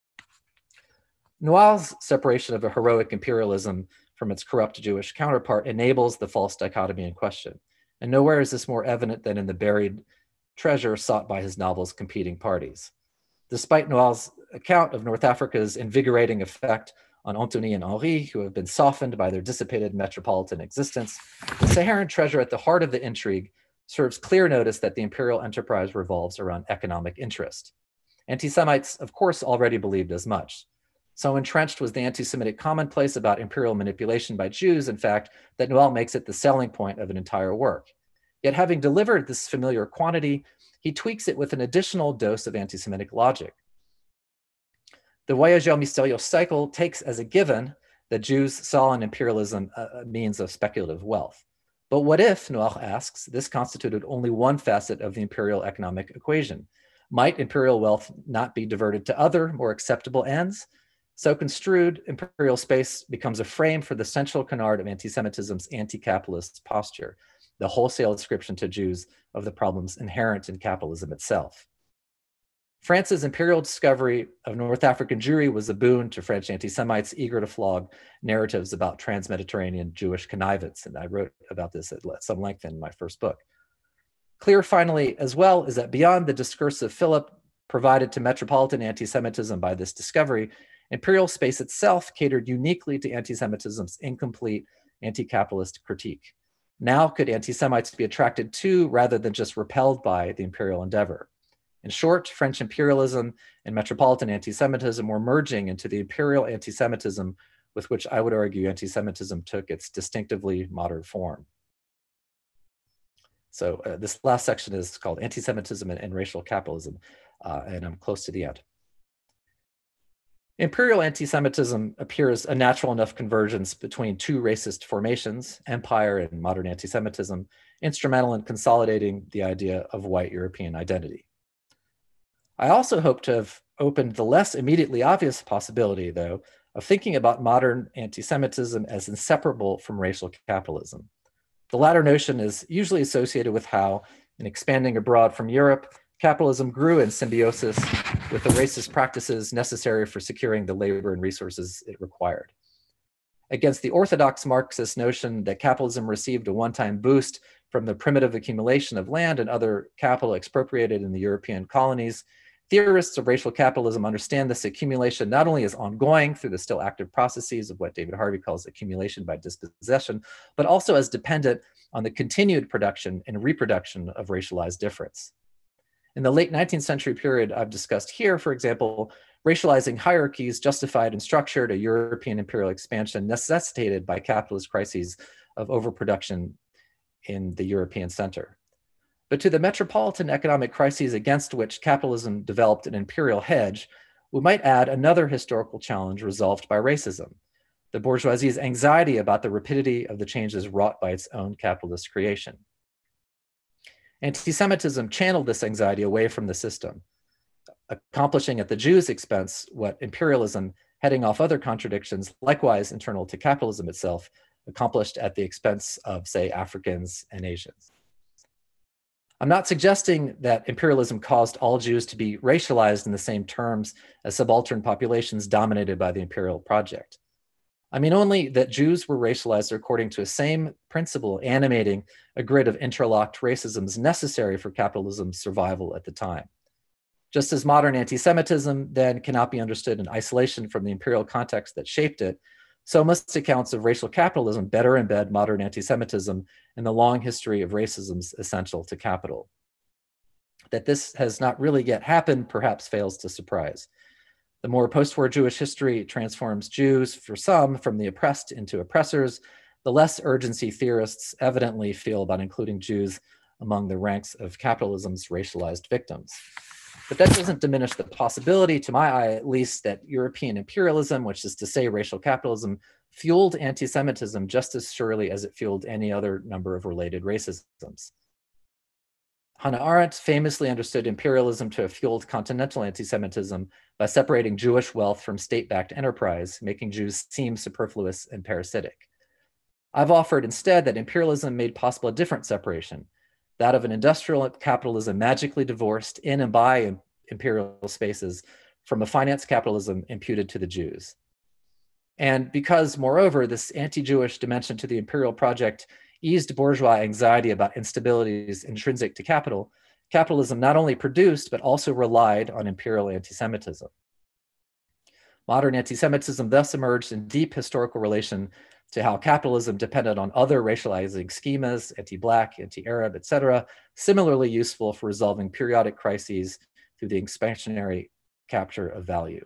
Speaker 2: Noal's separation of a heroic imperialism from its corrupt Jewish counterpart enables the false dichotomy in question. And nowhere is this more evident than in the buried treasure sought by his novel's competing parties. Despite Noal's account of North Africa's invigorating effect on Antony and Henri, who have been softened by their dissipated metropolitan existence, the Saharan treasure at the heart of the intrigue serves clear notice that the imperial enterprise revolves around economic interest. Anti-Semites, of course, already believed as much. So entrenched was the anti-Semitic commonplace about imperial manipulation by Jews, in fact, that Noal makes it the selling point of an entire work. Yet having delivered this familiar quantity, he tweaks it with an additional dose of anti-Semitic logic. The Voyageurs Mystérieux cycle takes as a given that Jews saw in imperialism a means of speculative wealth. But what if, Noal asks, this constituted only one facet of the imperial economic equation? Might imperial wealth not be diverted to other, more acceptable ends? So construed, imperial space becomes a frame for the central canard of anti-Semitism's anti-capitalist posture, the wholesale ascription to Jews of the problems inherent in capitalism itself. France's imperial discovery of North African Jewry was a boon to French anti-Semites eager to flog narratives about trans-Mediterranean Jewish connivance, and I wrote about this at some length in my first book. Clear, finally, as well, is that beyond the discursive fillip provided to metropolitan anti-Semitism by this discovery, imperial space itself catered uniquely to anti-Semitism's incomplete anti-capitalist critique. Now could anti-Semites be attracted to rather than just repelled by the imperial endeavor? In short, French imperialism and metropolitan anti-Semitism were merging into the imperial anti-Semitism with which I would argue anti-Semitism took its distinctively modern form. So this last section is called Anti-Semitism and Racial Capitalism, and I'm close to the end. Imperial anti-Semitism appears a natural enough convergence between two racist formations, empire and modern anti-Semitism, instrumental in consolidating the idea of white European identity. I also hope to have opened the less immediately obvious possibility, though, of thinking about modern anti-Semitism as inseparable from racial capitalism. The latter notion is usually associated with how, in expanding abroad from Europe, capitalism grew in symbiosis with the racist practices necessary for securing the labor and resources it required. Against the orthodox Marxist notion that capitalism received a one-time boost from the primitive accumulation of land and other capital expropriated in the European colonies, theorists of racial capitalism understand this accumulation not only as ongoing through the still active processes of what David Harvey calls accumulation by dispossession, but also as dependent on the continued production and reproduction of racialized difference. In the late 19th century period I've discussed here, for example, racializing hierarchies justified and structured a European imperial expansion necessitated by capitalist crises of overproduction in the European center. But to the metropolitan economic crises against which capitalism developed an imperial hedge, we might add another historical challenge resolved by racism, the bourgeoisie's anxiety about the rapidity of the changes wrought by its own capitalist creation. Anti-Semitism channeled this anxiety away from the system, accomplishing at the Jews' expense what imperialism, heading off other contradictions, likewise internal to capitalism itself, accomplished at the expense of, say, Africans and Asians. I'm not suggesting that imperialism caused all Jews to be racialized in the same terms as subaltern populations dominated by the imperial project. I mean only that Jews were racialized according to a same principle animating a grid of interlocked racisms necessary for capitalism's survival at the time. Just as modern anti-Semitism then cannot be understood in isolation from the imperial context that shaped it, so must accounts of racial capitalism better embed modern anti-Semitism in the long history of racisms essential to capital. That this has not really yet happened perhaps fails to surprise. The more post-war Jewish history transforms Jews, for some, from the oppressed into oppressors, the less urgency theorists evidently feel about including Jews among the ranks of capitalism's racialized victims. But that doesn't diminish the possibility, to my eye at least, that European imperialism, which is to say racial capitalism, fueled anti-Semitism just as surely as it fueled any other number of related racisms. Hannah Arendt famously understood imperialism to have fueled continental anti-Semitism by separating Jewish wealth from state-backed enterprise, making Jews seem superfluous and parasitic. I've offered instead that imperialism made possible a different separation, that of an industrial capitalism magically divorced in and by imperial spaces from a finance capitalism imputed to the Jews. And because, moreover, this anti-Jewish dimension to the imperial project eased bourgeois anxiety about instabilities intrinsic to capital, capitalism not only produced, but also relied on imperial anti-Semitism. Modern anti-Semitism thus emerged in deep historical relation to how capitalism depended on other racializing schemas, anti-Black, anti-Arab, etc., similarly useful for resolving periodic crises through the expansionary capture of value.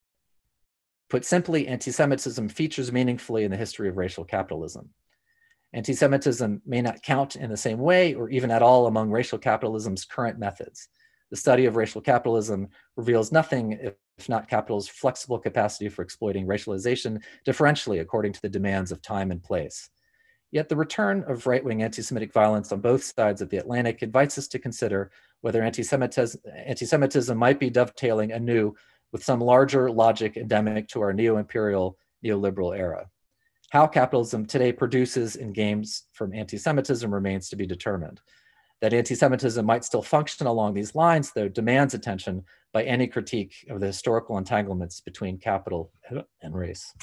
Speaker 2: Put simply, anti-Semitism features meaningfully in the history of racial capitalism. Anti-Semitism may not count in the same way or even at all among racial capitalism's current methods. The study of racial capitalism reveals nothing if not capital's flexible capacity for exploiting racialization differentially according to the demands of time and place. Yet the return of right-wing anti-Semitic violence on both sides of the Atlantic invites us to consider whether anti-Semitism might be dovetailing anew with some larger logic endemic to our neo-imperial, neoliberal era. How capitalism today produces and gains from anti-Semitism remains to be determined. That anti-Semitism might still function along these lines, though, demands attention by any critique of the historical entanglements between capital and race.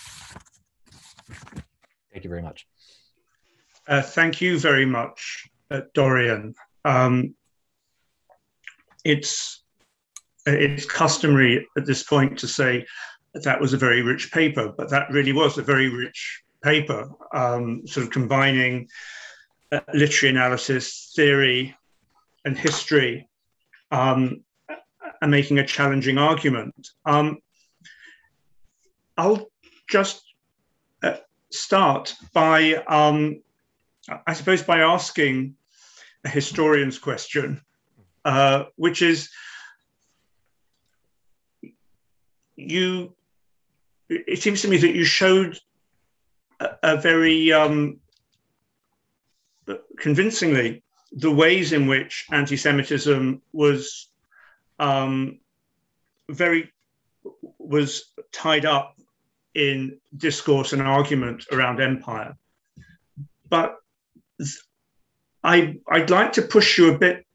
Speaker 2: Thank you very much.
Speaker 1: Thank you very much, Dorian. It's customary at this point to say that was a very rich paper, but that really was a very rich paper, sort of combining literary analysis, theory, and history, and making a challenging argument. I'll just start by, I suppose, by asking a historian's question, which is, you it seems to me that you showed a very convincingly the ways in which anti-Semitism was was tied up in discourse and argument around empire. But I'd like to push you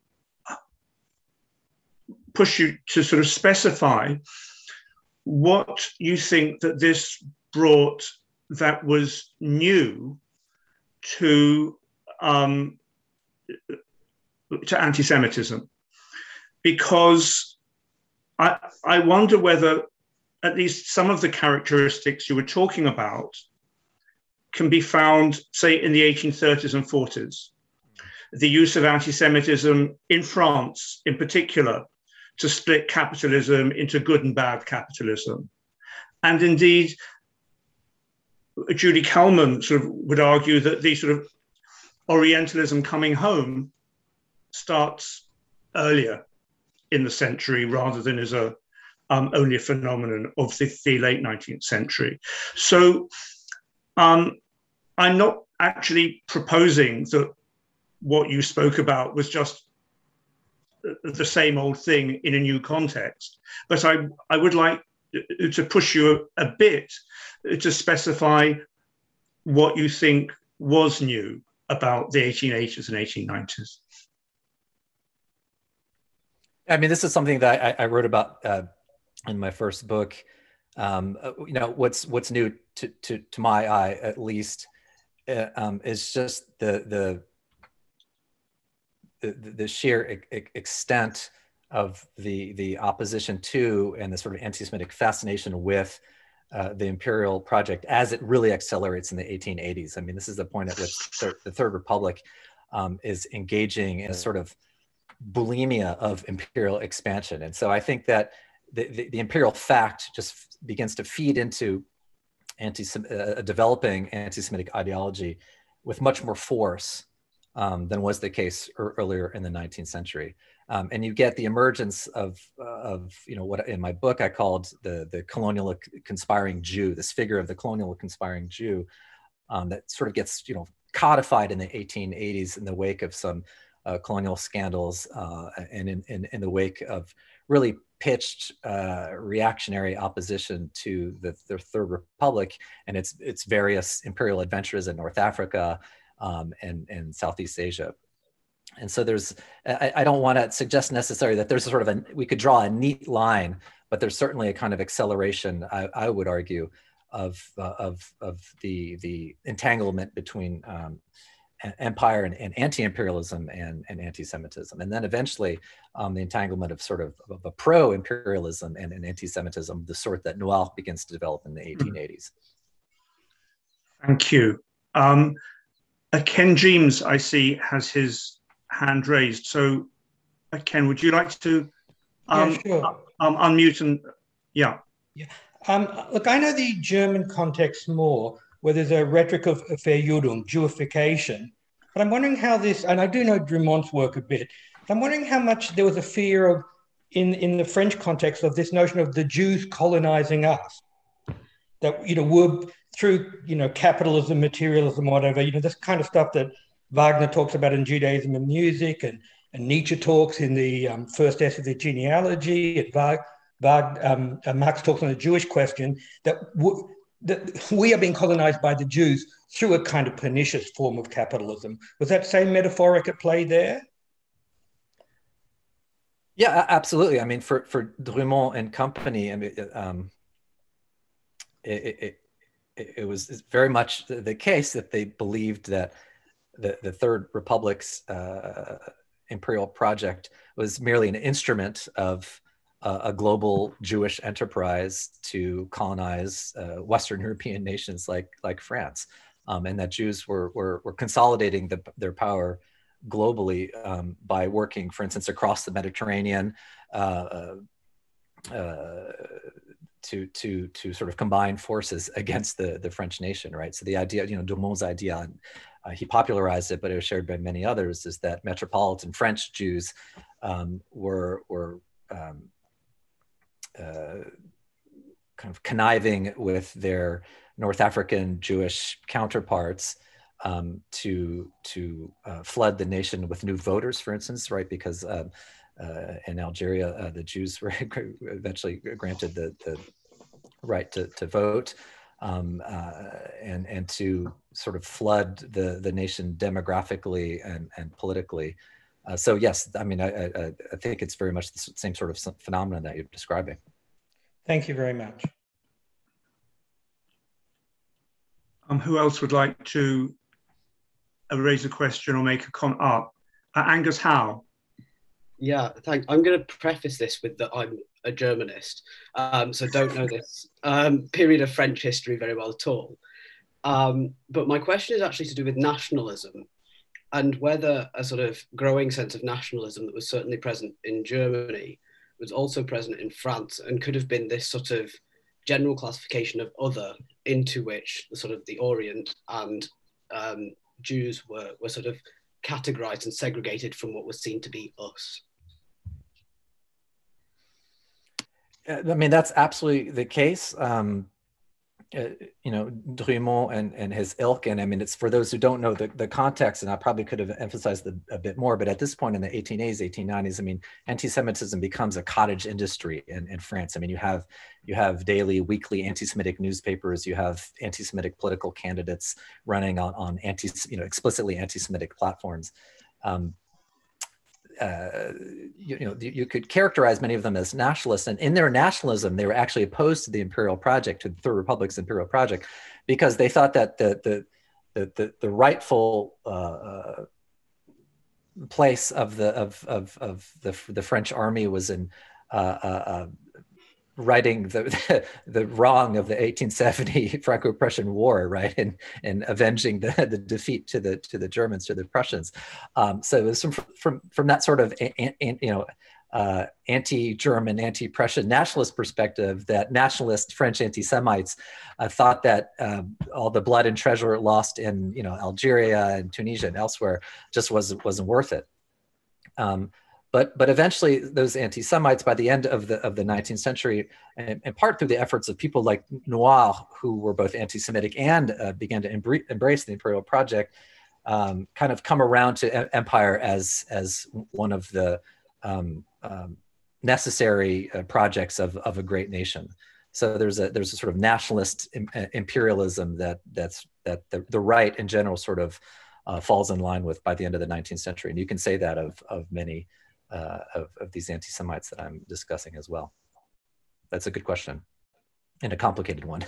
Speaker 1: to sort of specify what you think that this brought that was new to anti-Semitism, because I wonder whether at least some of the characteristics you were talking about can be found, say, in the 1830s and 40s. The use of anti-Semitism in France, in particular, to split capitalism into good and bad capitalism. And indeed, Judy Kalman sort of would argue that the sort of Orientalism coming home starts earlier in the century rather than as only a phenomenon of the late 19th century. So I'm not actually proposing that what you spoke about was just the same old thing in a new context, but I would like to push you a bit to specify what you think was new about the 1880s and 1890s.
Speaker 2: I mean, this is something that I wrote about in my first book. What's new to my eye, at least, is just the sheer extent of the opposition to and the sort of anti-Semitic fascination with the imperial project as it really accelerates in the 1880s. I mean, this is the point at which the Third Republic is engaging in a sort of bulimia of imperial expansion. And so I think that the imperial fact just begins to feed into a developing anti-Semitic ideology with much more force than was the case earlier in the 19th century. And you get the emergence of what in my book I called the colonial conspiring Jew, this figure of the colonial conspiring Jew that sort of gets codified in the 1880s in the wake of some colonial scandals and in the wake of really pitched reactionary opposition to the Third Republic and its various imperial adventures in North Africa and Southeast Asia. And so I don't want to suggest necessarily that there's a sort of we could draw a neat line, but there's certainly a kind of acceleration, I would argue, of the entanglement between empire and anti-imperialism and anti-Semitism. And then eventually the entanglement of sort of a pro-imperialism and anti-Semitism, the sort that Noir begins to develop in the 1880s.
Speaker 1: Thank you. Ken James, I see, has his hand raised. So, Ken, would you like to
Speaker 3: sure.
Speaker 1: Unmute and, yeah.
Speaker 3: Look, I know the German context more, where there's a rhetoric of Verjudung, Jewification. But I'm wondering how this, and I do know Drumont's work a bit, but I'm wondering how much there was a fear of, in the French context, of this notion of the Jews colonizing us. That, we're through, capitalism, materialism, whatever, this kind of stuff that Wagner talks about in Judaism and music, and Nietzsche talks in the first essay of the genealogy, and Marx talks on the Jewish question, that we are being colonized by the Jews through a kind of pernicious form of capitalism. Was that same metaphoric at play there?
Speaker 2: Yeah, absolutely. I mean, for Drumont and company, I mean, it was very much the case that they believed that the Third Republic's imperial project was merely an instrument of a global Jewish enterprise to colonize Western European nations like France, and that Jews were consolidating their power globally by working, for instance, across the Mediterranean to sort of combine forces against the French nation, right? So the idea, Drumont's idea, he popularized it, but it was shared by many others, is that metropolitan French Jews were kind of conniving with their North African Jewish counterparts to flood the nation with new voters, for instance, right? Because in Algeria, the Jews were eventually granted the right to vote, and to sort of flood the nation demographically and politically. So yes, I mean, I think it's very much the same sort of phenomenon that you're describing.
Speaker 3: Thank you very much.
Speaker 1: Who else would like to raise a question or make a comment? Angus Howe.
Speaker 4: Yeah, thanks. I'm going to preface this with that I'm a Germanist, so don't know this period of French history very well at all. But my question is actually to do with nationalism, and whether a sort of growing sense of nationalism that was certainly present in Germany was also present in France, and could have been this sort of general classification of other, into which the sort of the Orient and Jews were sort of categorized and segregated from what was seen to be us.
Speaker 2: I mean, that's absolutely the case. You know, Drumont and his ilk, and I mean, it's for those who don't know the context, and I probably could have emphasized a bit more, but at this point in the 1880s, 1890s, I mean, anti-Semitism becomes a cottage industry in France. I mean, you have daily, weekly anti-Semitic newspapers, you have anti-Semitic political candidates running on explicitly anti-Semitic platforms. You could characterize many of them as nationalists, and in their nationalism, they were actually opposed to the imperial project, to the Third Republic's imperial project, because they thought that the rightful place of the French army was in righting the wrong of the 1870 Franco-Prussian War, right, and avenging the defeat to the Germans, to the Prussians. So it was from that sort of anti-German, anti-Prussian nationalist perspective that nationalist French anti-Semites thought that all the blood and treasure lost in Algeria and Tunisia and elsewhere just wasn't worth it. But eventually, those anti-Semites, by the end of the 19th century, in part through the efforts of people like Noir, who were both anti-Semitic and began to embrace the imperial project, kind of come around to empire as one of the necessary projects of a great nation. So there's a sort of nationalist imperialism that the right in general sort of falls in line with by the end of the 19th century, and you can say that of many. Of these anti-Semites that I'm discussing as well. That's a good question and a complicated one.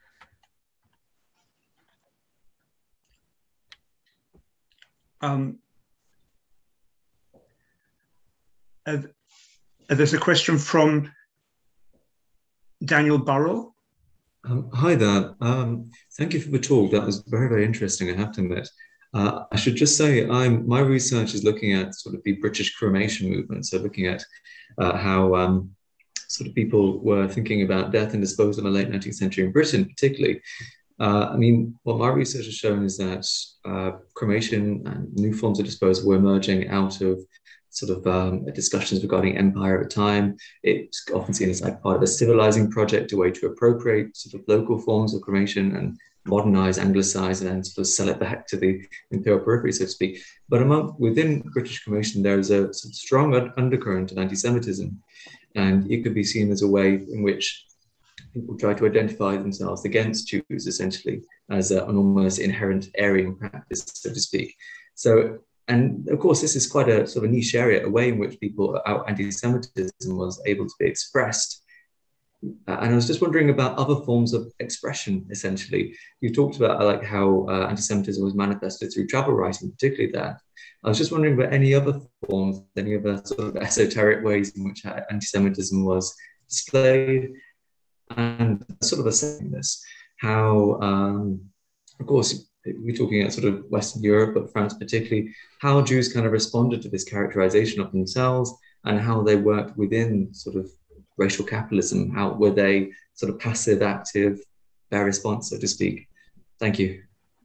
Speaker 1: There's a question from Daniel Burrell.
Speaker 5: Hi there. Thank you for the talk. That was very, very interesting, I have to admit. I should just say my research is looking at sort of the British cremation movement. So looking at how sort of people were thinking about death and disposal in the late 19th century in Britain, particularly. I mean, what my research has shown is that cremation and new forms of disposal were emerging out of sort of discussions regarding empire at the time. It's often seen as like part of a civilizing project, a way to appropriate sort of local forms of cremation and modernize, anglicize, and then sort of sell it back to the imperial periphery, so to speak. But within British cremation, there is a sort of strong undercurrent of anti-Semitism, and it could be seen as a way in which people try to identify themselves against Jews, essentially, as an almost inherent Aryan practice, so to speak. So, and of course, this is quite a sort of niche area, a way in which anti-Semitism was able to be expressed. And I was just wondering about other forms of expression, essentially. You talked about like how anti-Semitism was manifested through travel writing, particularly that. I was just wondering about any other forms, any other sort of esoteric ways in which anti-Semitism was displayed, and sort of assessing this, how, of course, we're talking about sort of Western Europe, but France particularly, how Jews kind of responded to this characterization of themselves and how they worked within sort of racial capitalism. How were they sort of passive, active, their response, so to speak? Thank you.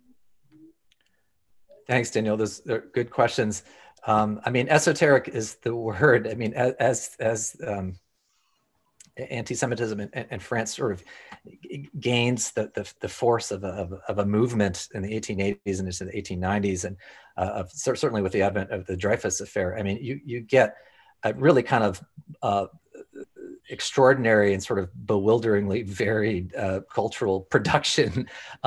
Speaker 2: Thanks, Daniel. Those are good questions. I mean, esoteric is the word. I mean, as anti-Semitism in France sort of gains the force of a movement in the 1880s and into the 1890s, and certainly with the advent of the Dreyfus Affair. I mean, you get a really kind of extraordinary and sort of bewilderingly varied cultural production,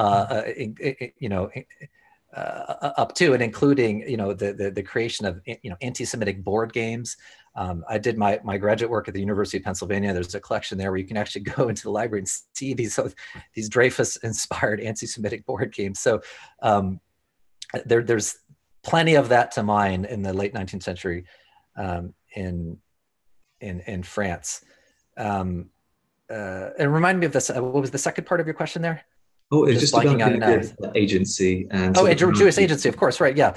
Speaker 2: up to and including, the creation of, anti-Semitic board games. I did my graduate work at the University of Pennsylvania. There's a collection there where you can actually go into the library and see these Dreyfus-inspired anti-Semitic board games. So there's plenty of that to mine in the late 19th century in France. And remind me of this. What was the second part of your question there?
Speaker 5: Oh, it's just about
Speaker 2: the
Speaker 5: agency and
Speaker 2: Jewish agency, of course, right? Yeah,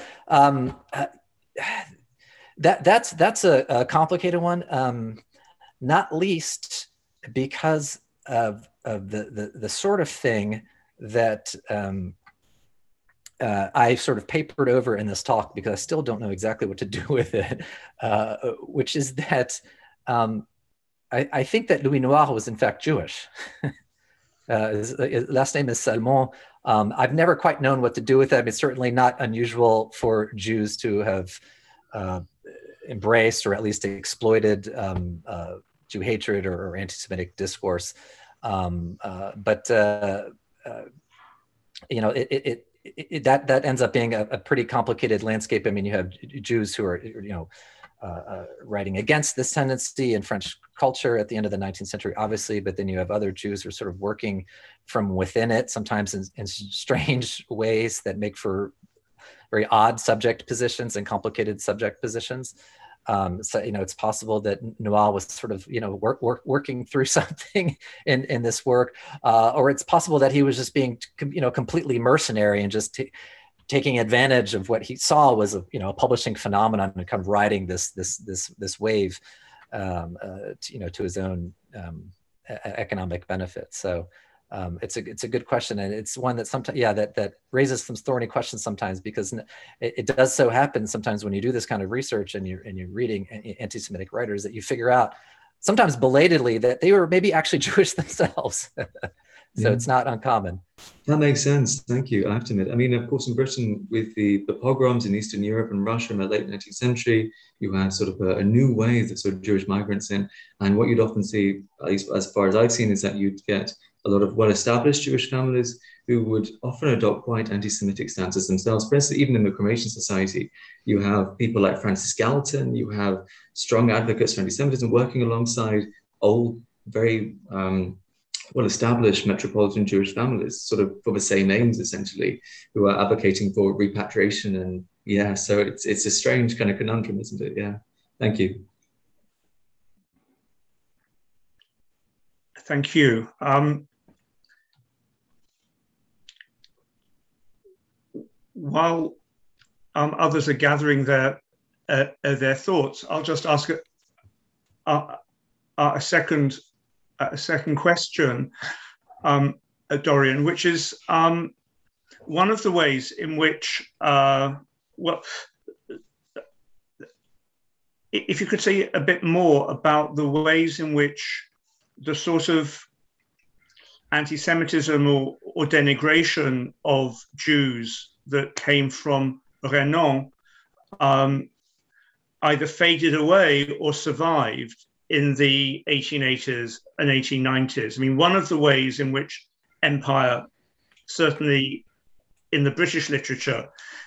Speaker 2: that's a complicated one, not least because of the sort of thing that I sort of papered over in this talk, because I still don't know exactly what to do with it, which is that I think that Louis Noir was in fact Jewish. His last name is Salmon. I've never quite known what to do with it. I mean, it's certainly not unusual for Jews to have embraced or at least exploited Jew hatred or anti-Semitic discourse. But that ends up being a pretty complicated landscape. I mean, you have Jews who are, writing against this tendency in French culture at the end of the 19th century, obviously, but then you have other Jews who are sort of working from within it, sometimes in strange ways that make for very odd subject positions and complicated subject positions. So, it's possible that Noir was sort of, working through something in this work, or it's possible that he was just being, completely mercenary and just taking advantage of what he saw was a publishing phenomenon and kind of riding this wave, to his own economic benefit. So it's a good question, and it's one that sometimes, that raises some thorny questions sometimes, because it does so happen sometimes when you do this kind of research and you're reading anti-Semitic writers, that you figure out sometimes belatedly that they were maybe actually Jewish themselves. So it's not uncommon.
Speaker 5: That makes sense. Thank you. I have to admit. I mean, of course, in Britain, with the pogroms in Eastern Europe and Russia in the late 19th century, you had sort of a new wave of sort of Jewish migrants in. And what you'd often see, at least as far as I've seen, is that you'd get a lot of well-established Jewish families who would often adopt quite anti-Semitic stances themselves. For instance, even in the Cremation Society, you have people like Francis Galton, you have strong advocates for anti-Semitism working alongside old, very well-established metropolitan Jewish families, sort of for the same aims, essentially, who are advocating for repatriation. And so it's a strange kind of conundrum, isn't it? Yeah. Thank you.
Speaker 1: Thank you. While others are gathering their thoughts, I'll just ask a second question, Dorian, which is one of the ways in which, if you could say a bit more about the ways in which the sort of anti-Semitism or denigration of Jews that came from Renan either faded away or survived in the 1880s and 1890s. I mean, one of the ways in which empire, certainly in the British literature,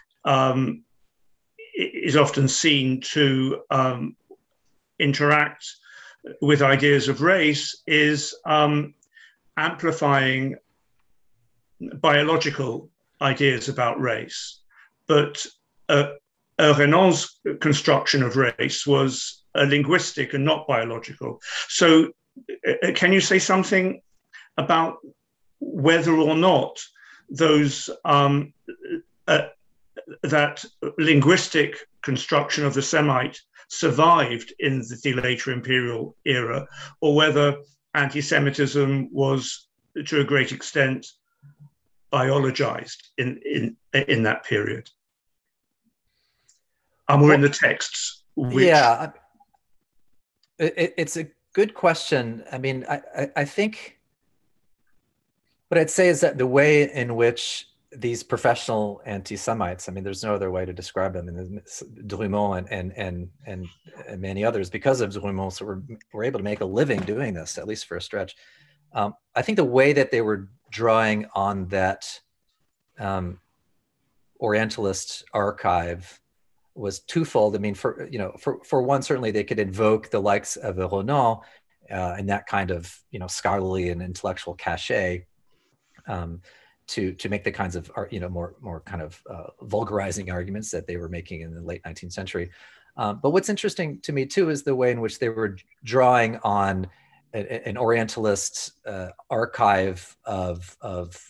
Speaker 1: is often seen to interact with ideas of race is amplifying biological ideas about race. But Renan's construction of race was linguistic and not biological. So can you say something about whether or not those that linguistic construction of the Semite survived in the later imperial era, or whether anti-Semitism was to a great extent biologized in that period? Or in the texts?
Speaker 2: Yeah, it's good question. I mean, I think what I'd say is that the way in which these professional anti-Semites, I mean, there's no other way to describe them, and Drumont and many others, because of Drumont, so we're able to make a living doing this, at least for a stretch. I think the way that they were drawing on that Orientalist archive was twofold. I mean, for one, certainly they could invoke the likes of Renan and that kind of, scholarly and intellectual cachet to make the kinds of, more kind of vulgarizing arguments that they were making in the late 19th century. But what's interesting to me too is the way in which they were drawing on an Orientalist archive of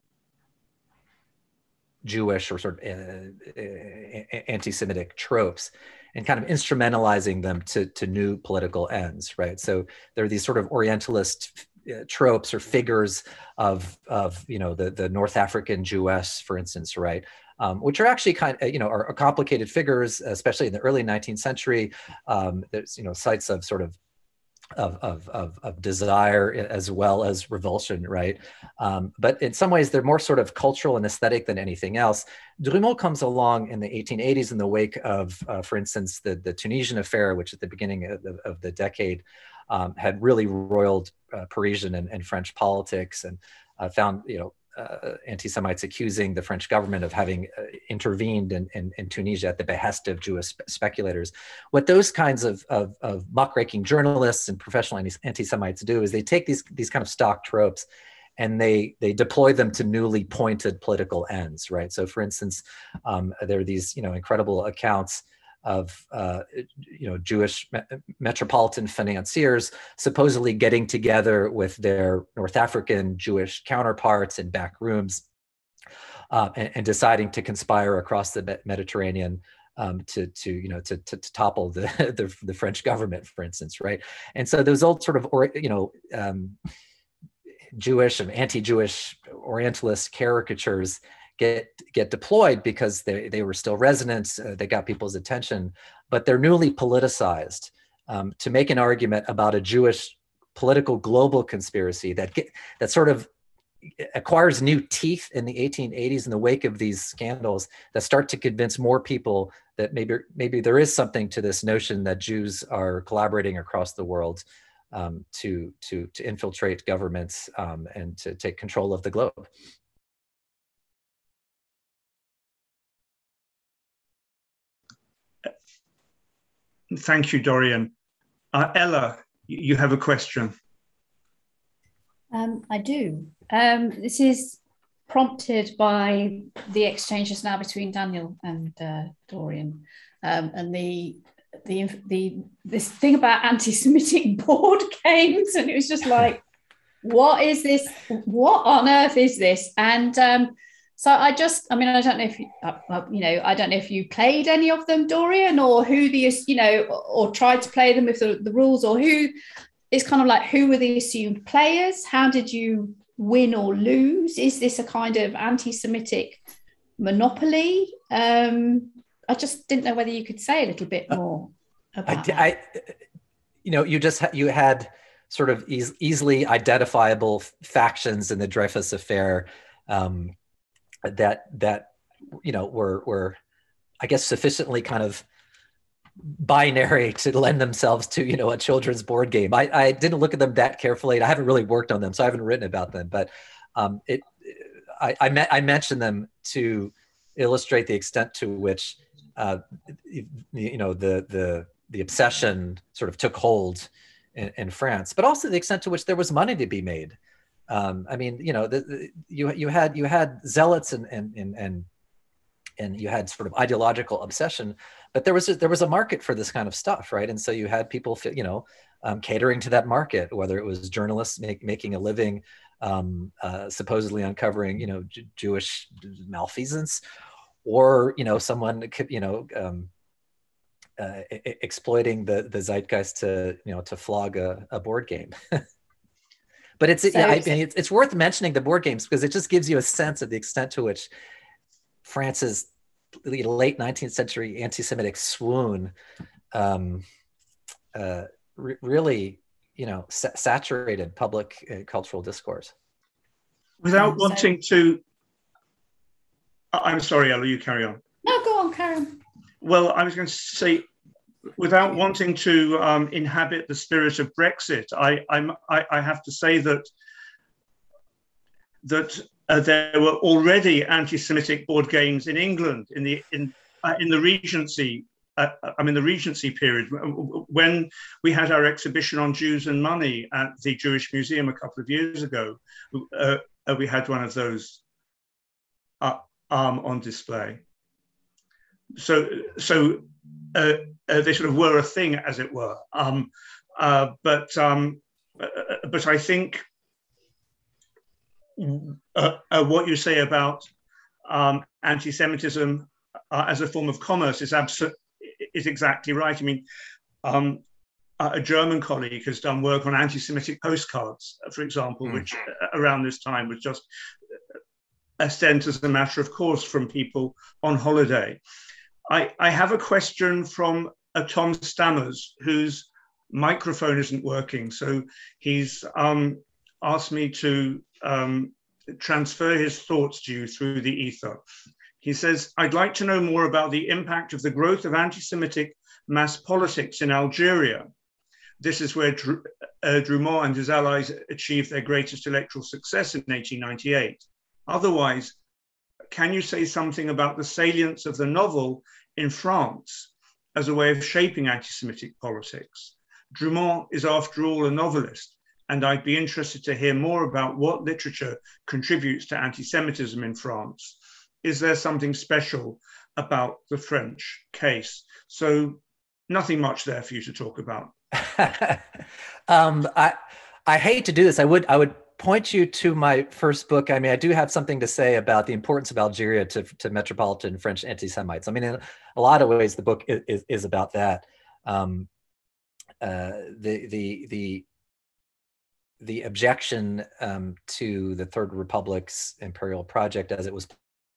Speaker 2: Jewish or sort of anti-Semitic tropes, and kind of instrumentalizing them to new political ends, right? So there are these sort of Orientalist tropes or figures of the North African Jewess, for instance, right? Which are actually are complicated figures, especially in the early 19th century. There's sites of sort of desire as well as revulsion, right? But in some ways, they're more sort of cultural and aesthetic than anything else. Drumont comes along in the 1880s in the wake of, for instance, the Tunisian affair, which at the beginning of the decade had really roiled Parisian and French politics, and found, anti-Semites accusing the French government of having intervened in Tunisia at the behest of Jewish speculators. What those kinds of muckraking journalists and professional anti-Semites do is they take these kind of stock tropes and they deploy them to newly pointed political ends, right? So for instance, there are these, incredible accounts of Jewish metropolitan financiers supposedly getting together with their North African Jewish counterparts in back rooms and deciding to conspire across the Mediterranean to topple the French government, for instance, right? And so those old sort of Jewish and anti-Jewish Orientalist caricatures get deployed because they were still resonant, they got people's attention, but they're newly politicized to make an argument about a Jewish political global conspiracy that sort of acquires new teeth in the 1880s in the wake of these scandals that start to convince more people that maybe there is something to this notion that Jews are collaborating across the world to infiltrate governments and to take control of the globe.
Speaker 1: Thank you, Dorian. Ella, you have a question.
Speaker 6: I do. This is prompted by the exchange just now between Daniel and Dorian, and this thing about anti-Semitic board games, and it was just like, what is this? What on earth is this? And so I don't know if I don't know if you played any of them, Dorian, or who or tried to play them with the rules, or who. It's kind of like, who were the assumed players? How did you win or lose? Is this a kind of anti-Semitic monopoly? I just didn't know whether you could say a little bit more about that.
Speaker 2: You had sort of easily identifiable factions in the Dreyfus affair that were I guess sufficiently kind of binary to lend themselves to a children's board game. I didn't look at them that carefully. I haven't really worked on them, so I haven't written about them. But I mentioned them to illustrate the extent to which the obsession sort of took hold in France, but also the extent to which there was money to be made. You had zealots and you had sort of ideological obsession, but there was a market for this kind of stuff, right? And so you had people, catering to that market, whether it was journalists making a living, supposedly uncovering, Jewish malfeasance, or someone, exploiting the zeitgeist to flog a board game. But it's worth mentioning the board games because it just gives you a sense of the extent to which France's late 19th century anti-Semitic swoon really, saturated public cultural discourse.
Speaker 1: Without wanting to, I'm sorry, Ella, you carry on.
Speaker 6: No, go on, Karen.
Speaker 1: Well, I was going to say, without wanting to inhabit the spirit of Brexit, I have to say that there were already anti-Semitic board games in England in the Regency. The Regency period, when we had our exhibition on Jews and money at the Jewish Museum a couple of years ago, we had one of those on display. So they sort of were a thing, as it were. But I think what you say about anti-Semitism as a form of commerce is exactly right. I mean, a German colleague has done work on anti-Semitic postcards, for example, which around this time was just sent as a matter of course from people on holiday. I have a question from Tom Stammers, whose microphone isn't working. So he's asked me to transfer his thoughts to you through the ether. He says, I'd like to know more about the impact of the growth of anti-Semitic mass politics in Algeria. This is where Drummond and his allies achieved their greatest electoral success in 1898. Otherwise, can you say something about the salience of the novel in France as a way of shaping anti-Semitic politics? Drummond is, after all, a novelist, and I'd be interested to hear more about what literature contributes to anti-Semitism in France. Is there something special about the French case? So nothing much there for you to talk about.
Speaker 2: I hate to do this. I would point you to my first book. I mean, I do have something to say about the importance of Algeria to metropolitan French anti-Semites. I mean, in a lot of ways, the book is about that. The objection to the Third Republic's imperial project as it was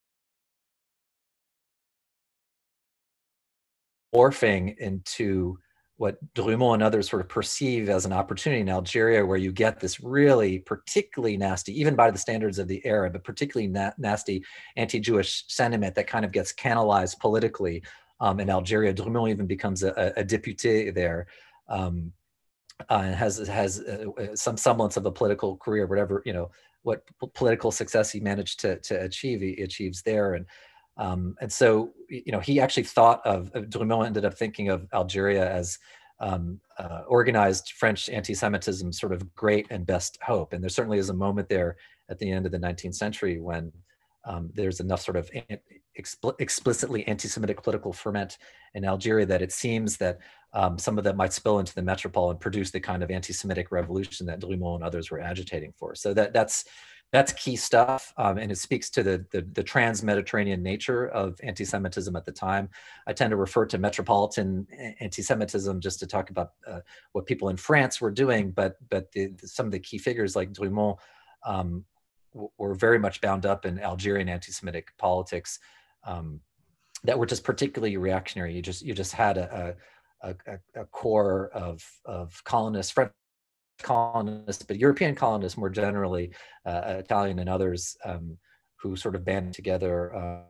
Speaker 2: morphing into what Drummond and others sort of perceive as an opportunity in Algeria, where you get this really particularly nasty, even by the standards of the era, but particularly nasty anti-Jewish sentiment that kind of gets canalized politically in Algeria. Drummond even becomes a député there, and has some semblance of a political career, whatever, what political success he managed to achieve, he achieves there. And so, he actually thought of Drummond ended up thinking of Algeria as organized French anti-Semitism sort of great and best hope. And there certainly is a moment there at the end of the 19th century when there's enough sort of explicitly anti-Semitic political ferment in Algeria that it seems that some of that might spill into the metropole and produce the kind of anti-Semitic revolution that Drummond and others were agitating for. So that's key stuff, and it speaks to the trans-Mediterranean nature of anti-Semitism at the time. I tend to refer to metropolitan anti-Semitism just to talk about what people in France were doing, but some of the key figures like Drummond were very much bound up in Algerian anti-Semitic politics that were just particularly reactionary. You just had a core of colonists, French colonists, but European colonists more generally, Italian and others, who sort of band together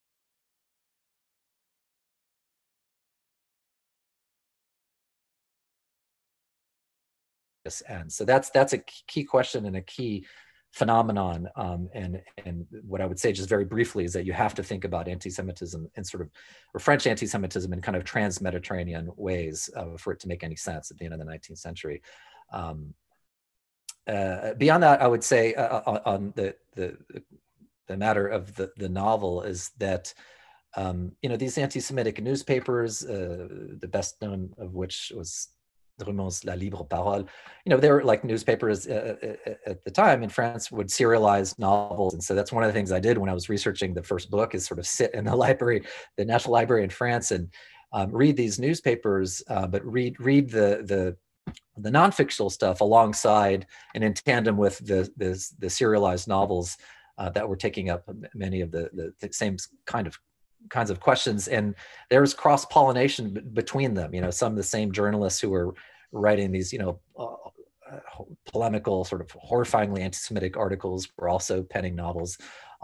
Speaker 2: and so that's a key question and a key phenomenon, and what I would say just very briefly is that you have to think about anti-Semitism and or French anti-Semitism in kind of trans-Mediterranean ways for it to make any sense at the end of the 19th century. Beyond that, I would say on the matter of the novel is that these anti-Semitic newspapers, the best known of which was Drummond's La Libre Parole, they were like newspapers at the time in France would serialize novels. And so that's one of the things I did when I was researching the first book is sort of sit in the library, the National Library in France, and read these newspapers, but read the non-fictional stuff alongside and in tandem with the serialized novels that were taking up many of the same kinds of questions, and there's cross-pollination between them. Some of the same journalists who were writing these polemical, sort of horrifyingly anti-Semitic articles were also penning novels.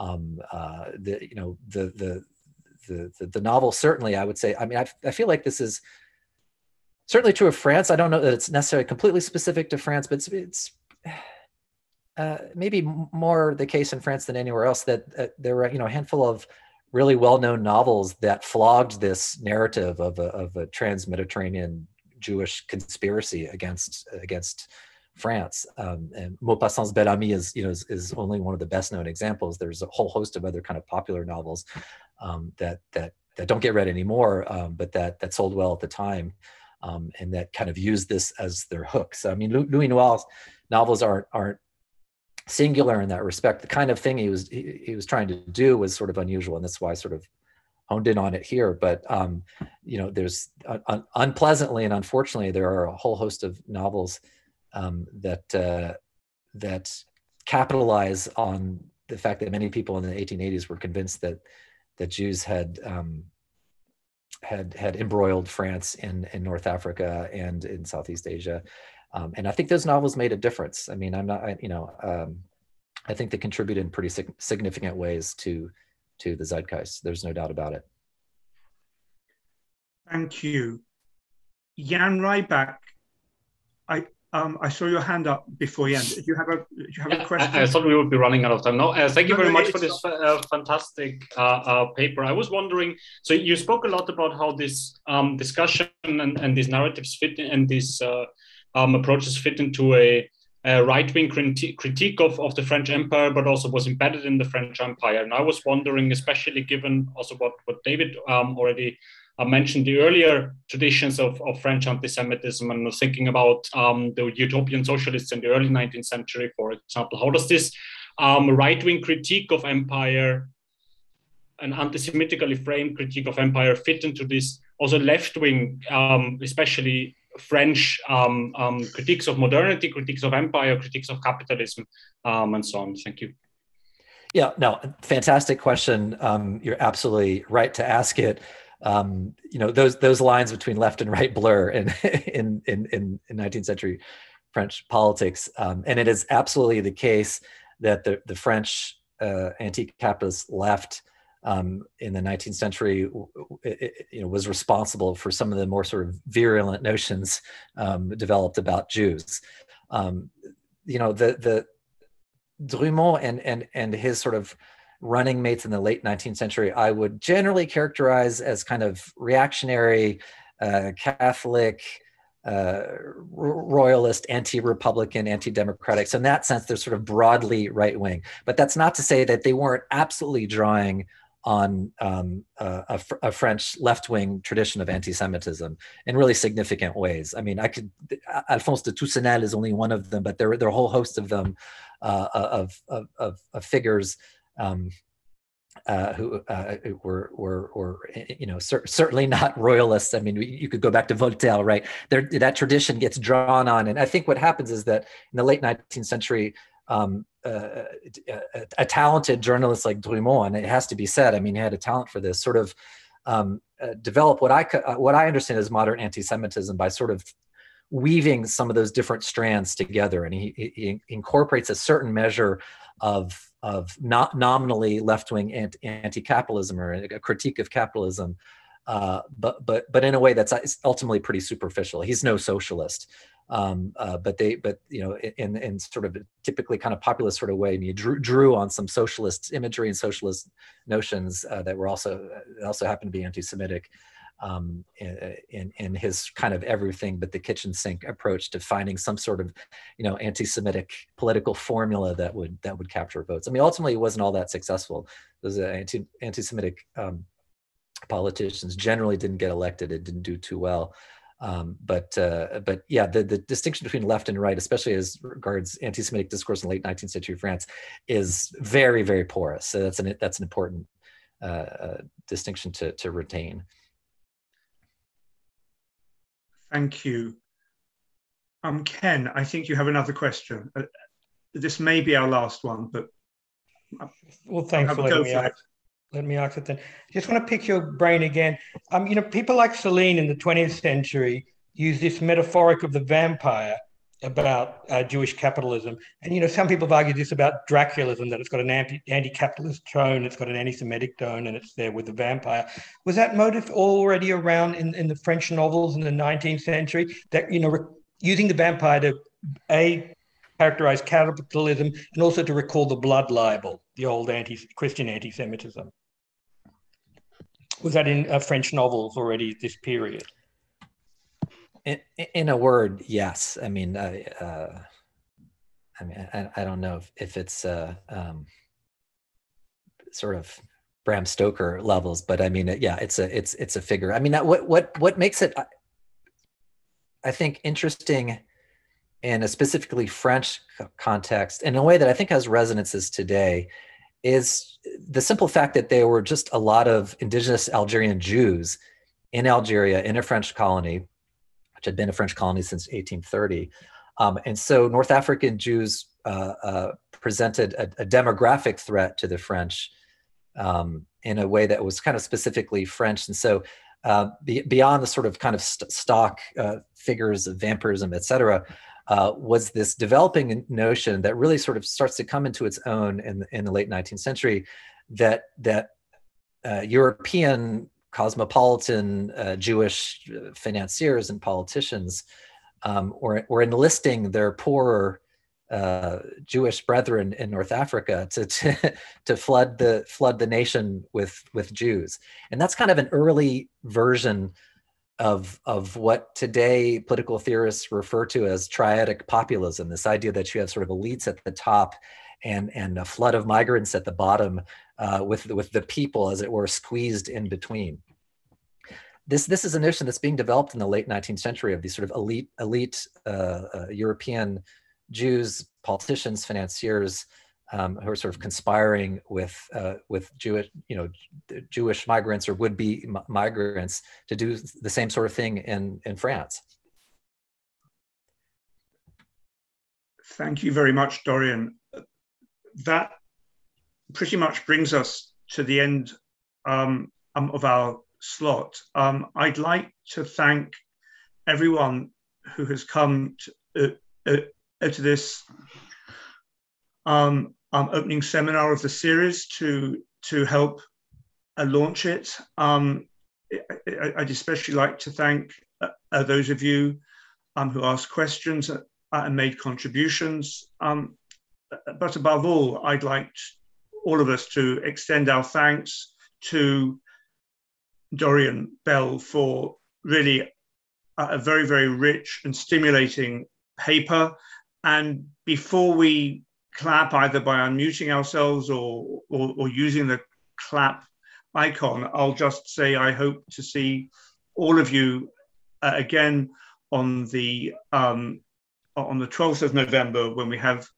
Speaker 2: The novel, certainly, I would say, I mean, I feel like this is certainly true of France. I don't know that it's necessarily completely specific to France, but it's maybe more the case in France than anywhere else, that there were, a handful of really well-known novels that flogged this narrative of a trans-Mediterranean Jewish conspiracy against France. And Maupassant's Bel Ami is only one of the best-known examples. There's a whole host of other kind of popular novels that don't get read anymore, but that sold well at the time, and that kind of used this as their hook. So I mean, Louis Noir's novels aren't singular in that respect. The kind of thing he was trying to do was sort of unusual, and that's why I sort of honed in on it here. But there's unpleasantly and unfortunately, there are a whole host of novels that capitalize on the fact that many people in the 1880s were convinced that Jews had embroiled France in North Africa and in Southeast Asia. And I think those novels made a difference. I mean, I think they contribute in pretty significant ways to the zeitgeist. There's no doubt about it.
Speaker 1: Thank you. Jan Rybak, I saw your hand up before you end. Do you have a question?
Speaker 7: I thought we would be running out of time. No, thank you very much for this fantastic paper. I was wondering, so you spoke a lot about how this discussion and these narratives fit in, and these approaches fit into a right-wing critique of the French Empire, but also was embedded in the French Empire. And I was wondering, especially given also what David already mentioned, the earlier traditions of French anti-Semitism, and was thinking about the utopian socialists in the early 19th century, for example. How does this right-wing critique of empire, an anti-Semitically framed critique of empire, fit into this also left-wing, especially French critiques of modernity, critiques of empire, critiques of capitalism, and so on? Thank you.
Speaker 2: Yeah, no, fantastic question. You're absolutely right to ask it. Those lines between left and right blur in 19th century French politics, and it is absolutely the case that the French anti-capitalist left in the 19th century, was responsible for some of the more sort of virulent notions developed about Jews. The Drummond and his sort of running mates in the late 19th century, I would generally characterize as kind of reactionary, Catholic, royalist, anti-republican, anti-democratic. So in that sense, they're sort of broadly right-wing. But that's not to say that they weren't absolutely drawing on a French left-wing tradition of anti-Semitism in really significant ways. I mean, Alphonse de Toussenel is only one of them, but there are a whole host of them, of figures who were certainly not royalists. I mean, you could go back to Voltaire, right? That tradition gets drawn on, and I think what happens is that in the late 19th century, a talented journalist like Drummond, and it has to be said, I mean, he had a talent for this, sort of develop what I understand as modern anti-Semitism by sort of weaving some of those different strands together, and he incorporates a certain measure of not nominally left-wing anti-capitalism or a critique of capitalism, but in a way that's ultimately pretty superficial. He's no socialist, but in sort of a typically kind of populist sort of way, and he drew on some socialist imagery and socialist notions that were also happened to be anti-Semitic. In his kind of everything but the kitchen sink approach to finding some sort of, anti-Semitic political formula that would capture votes. I mean, ultimately, it wasn't all that successful. Those anti-Semitic politicians generally didn't get elected. It didn't do too well. But yeah, the distinction between left and right, especially as regards anti-Semitic discourse in late 19th century France, is very, very porous. So that's an important distinction to retain.
Speaker 1: Thank you. Ken, I think you have another question. This may be our last one, but
Speaker 3: well, thanks for let me ask it then. Just want to pick your brain again. People like Celine in the 20th century use this metaphoric of the vampire Jewish capitalism. And, some people have argued this about Draculism, that it's got an anti-capitalist tone, it's got an anti-Semitic tone, and it's there with the vampire. Was that motive already around in the French novels in the 19th century, that, using the vampire to, characterize capitalism and also to recall the blood libel, the old Christian anti-Semitism? Was that in French novels already at this period?
Speaker 2: In a word, yes. I mean, I don't know if it's sort of Bram Stoker levels, but I mean, yeah, it's a figure. I mean, what makes it, I think, interesting in a specifically French context, in a way that I think has resonances today, is the simple fact that there were just a lot of indigenous Algerian Jews in Algeria, in a French colony, which had been a French colony since 1830. And so North African Jews presented a demographic threat to the French in a way that was kind of specifically French. And so beyond the sort of kind of stock figures of vampirism, et cetera, was this developing notion that really sort of starts to come into its own in the late 19th century, that European cosmopolitan Jewish financiers and politicians were enlisting their poorer Jewish brethren in North Africa to flood the nation with Jews. And that's kind of an early version of what today political theorists refer to as triadic populism, this idea that you have sort of elites at the top and a flood of migrants at the bottom, with the people, as it were, squeezed in between. This is a notion that's being developed in the late 19th century of these sort of elite European Jews, politicians, financiers, who are sort of conspiring with Jewish migrants or would-be migrants to do the same sort of thing in France.
Speaker 1: Thank you very much, Dorian. That pretty much brings us to the end of our slot. I'd like to thank everyone who has come to this opening seminar of the series to help launch it. I'd especially like to thank those of you who asked questions and made contributions. But above all, I'd like all of us to extend our thanks to Dorian Bell for really a very, very rich and stimulating paper. And before we clap, either by unmuting ourselves or using the clap icon, I'll just say I hope to see all of you again on the 12th of November, when we have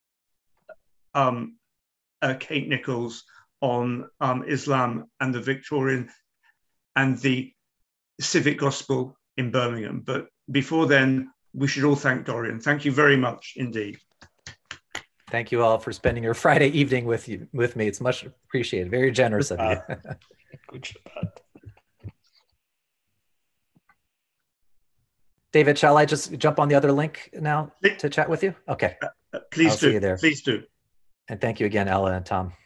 Speaker 1: Kate Nichols on Islam and the Victorian and the civic gospel in Birmingham. But before then, we should all thank Dorian. Thank you very much indeed.
Speaker 2: Thank you all for spending your Friday evening with me. It's much appreciated. Very generous of you.
Speaker 3: Good job.
Speaker 2: David, shall I just jump on the other link now to chat with you? Okay.
Speaker 1: Please
Speaker 2: I'll
Speaker 1: do.
Speaker 2: see you there.
Speaker 1: Please do.
Speaker 2: And thank you again, Ella and Tom.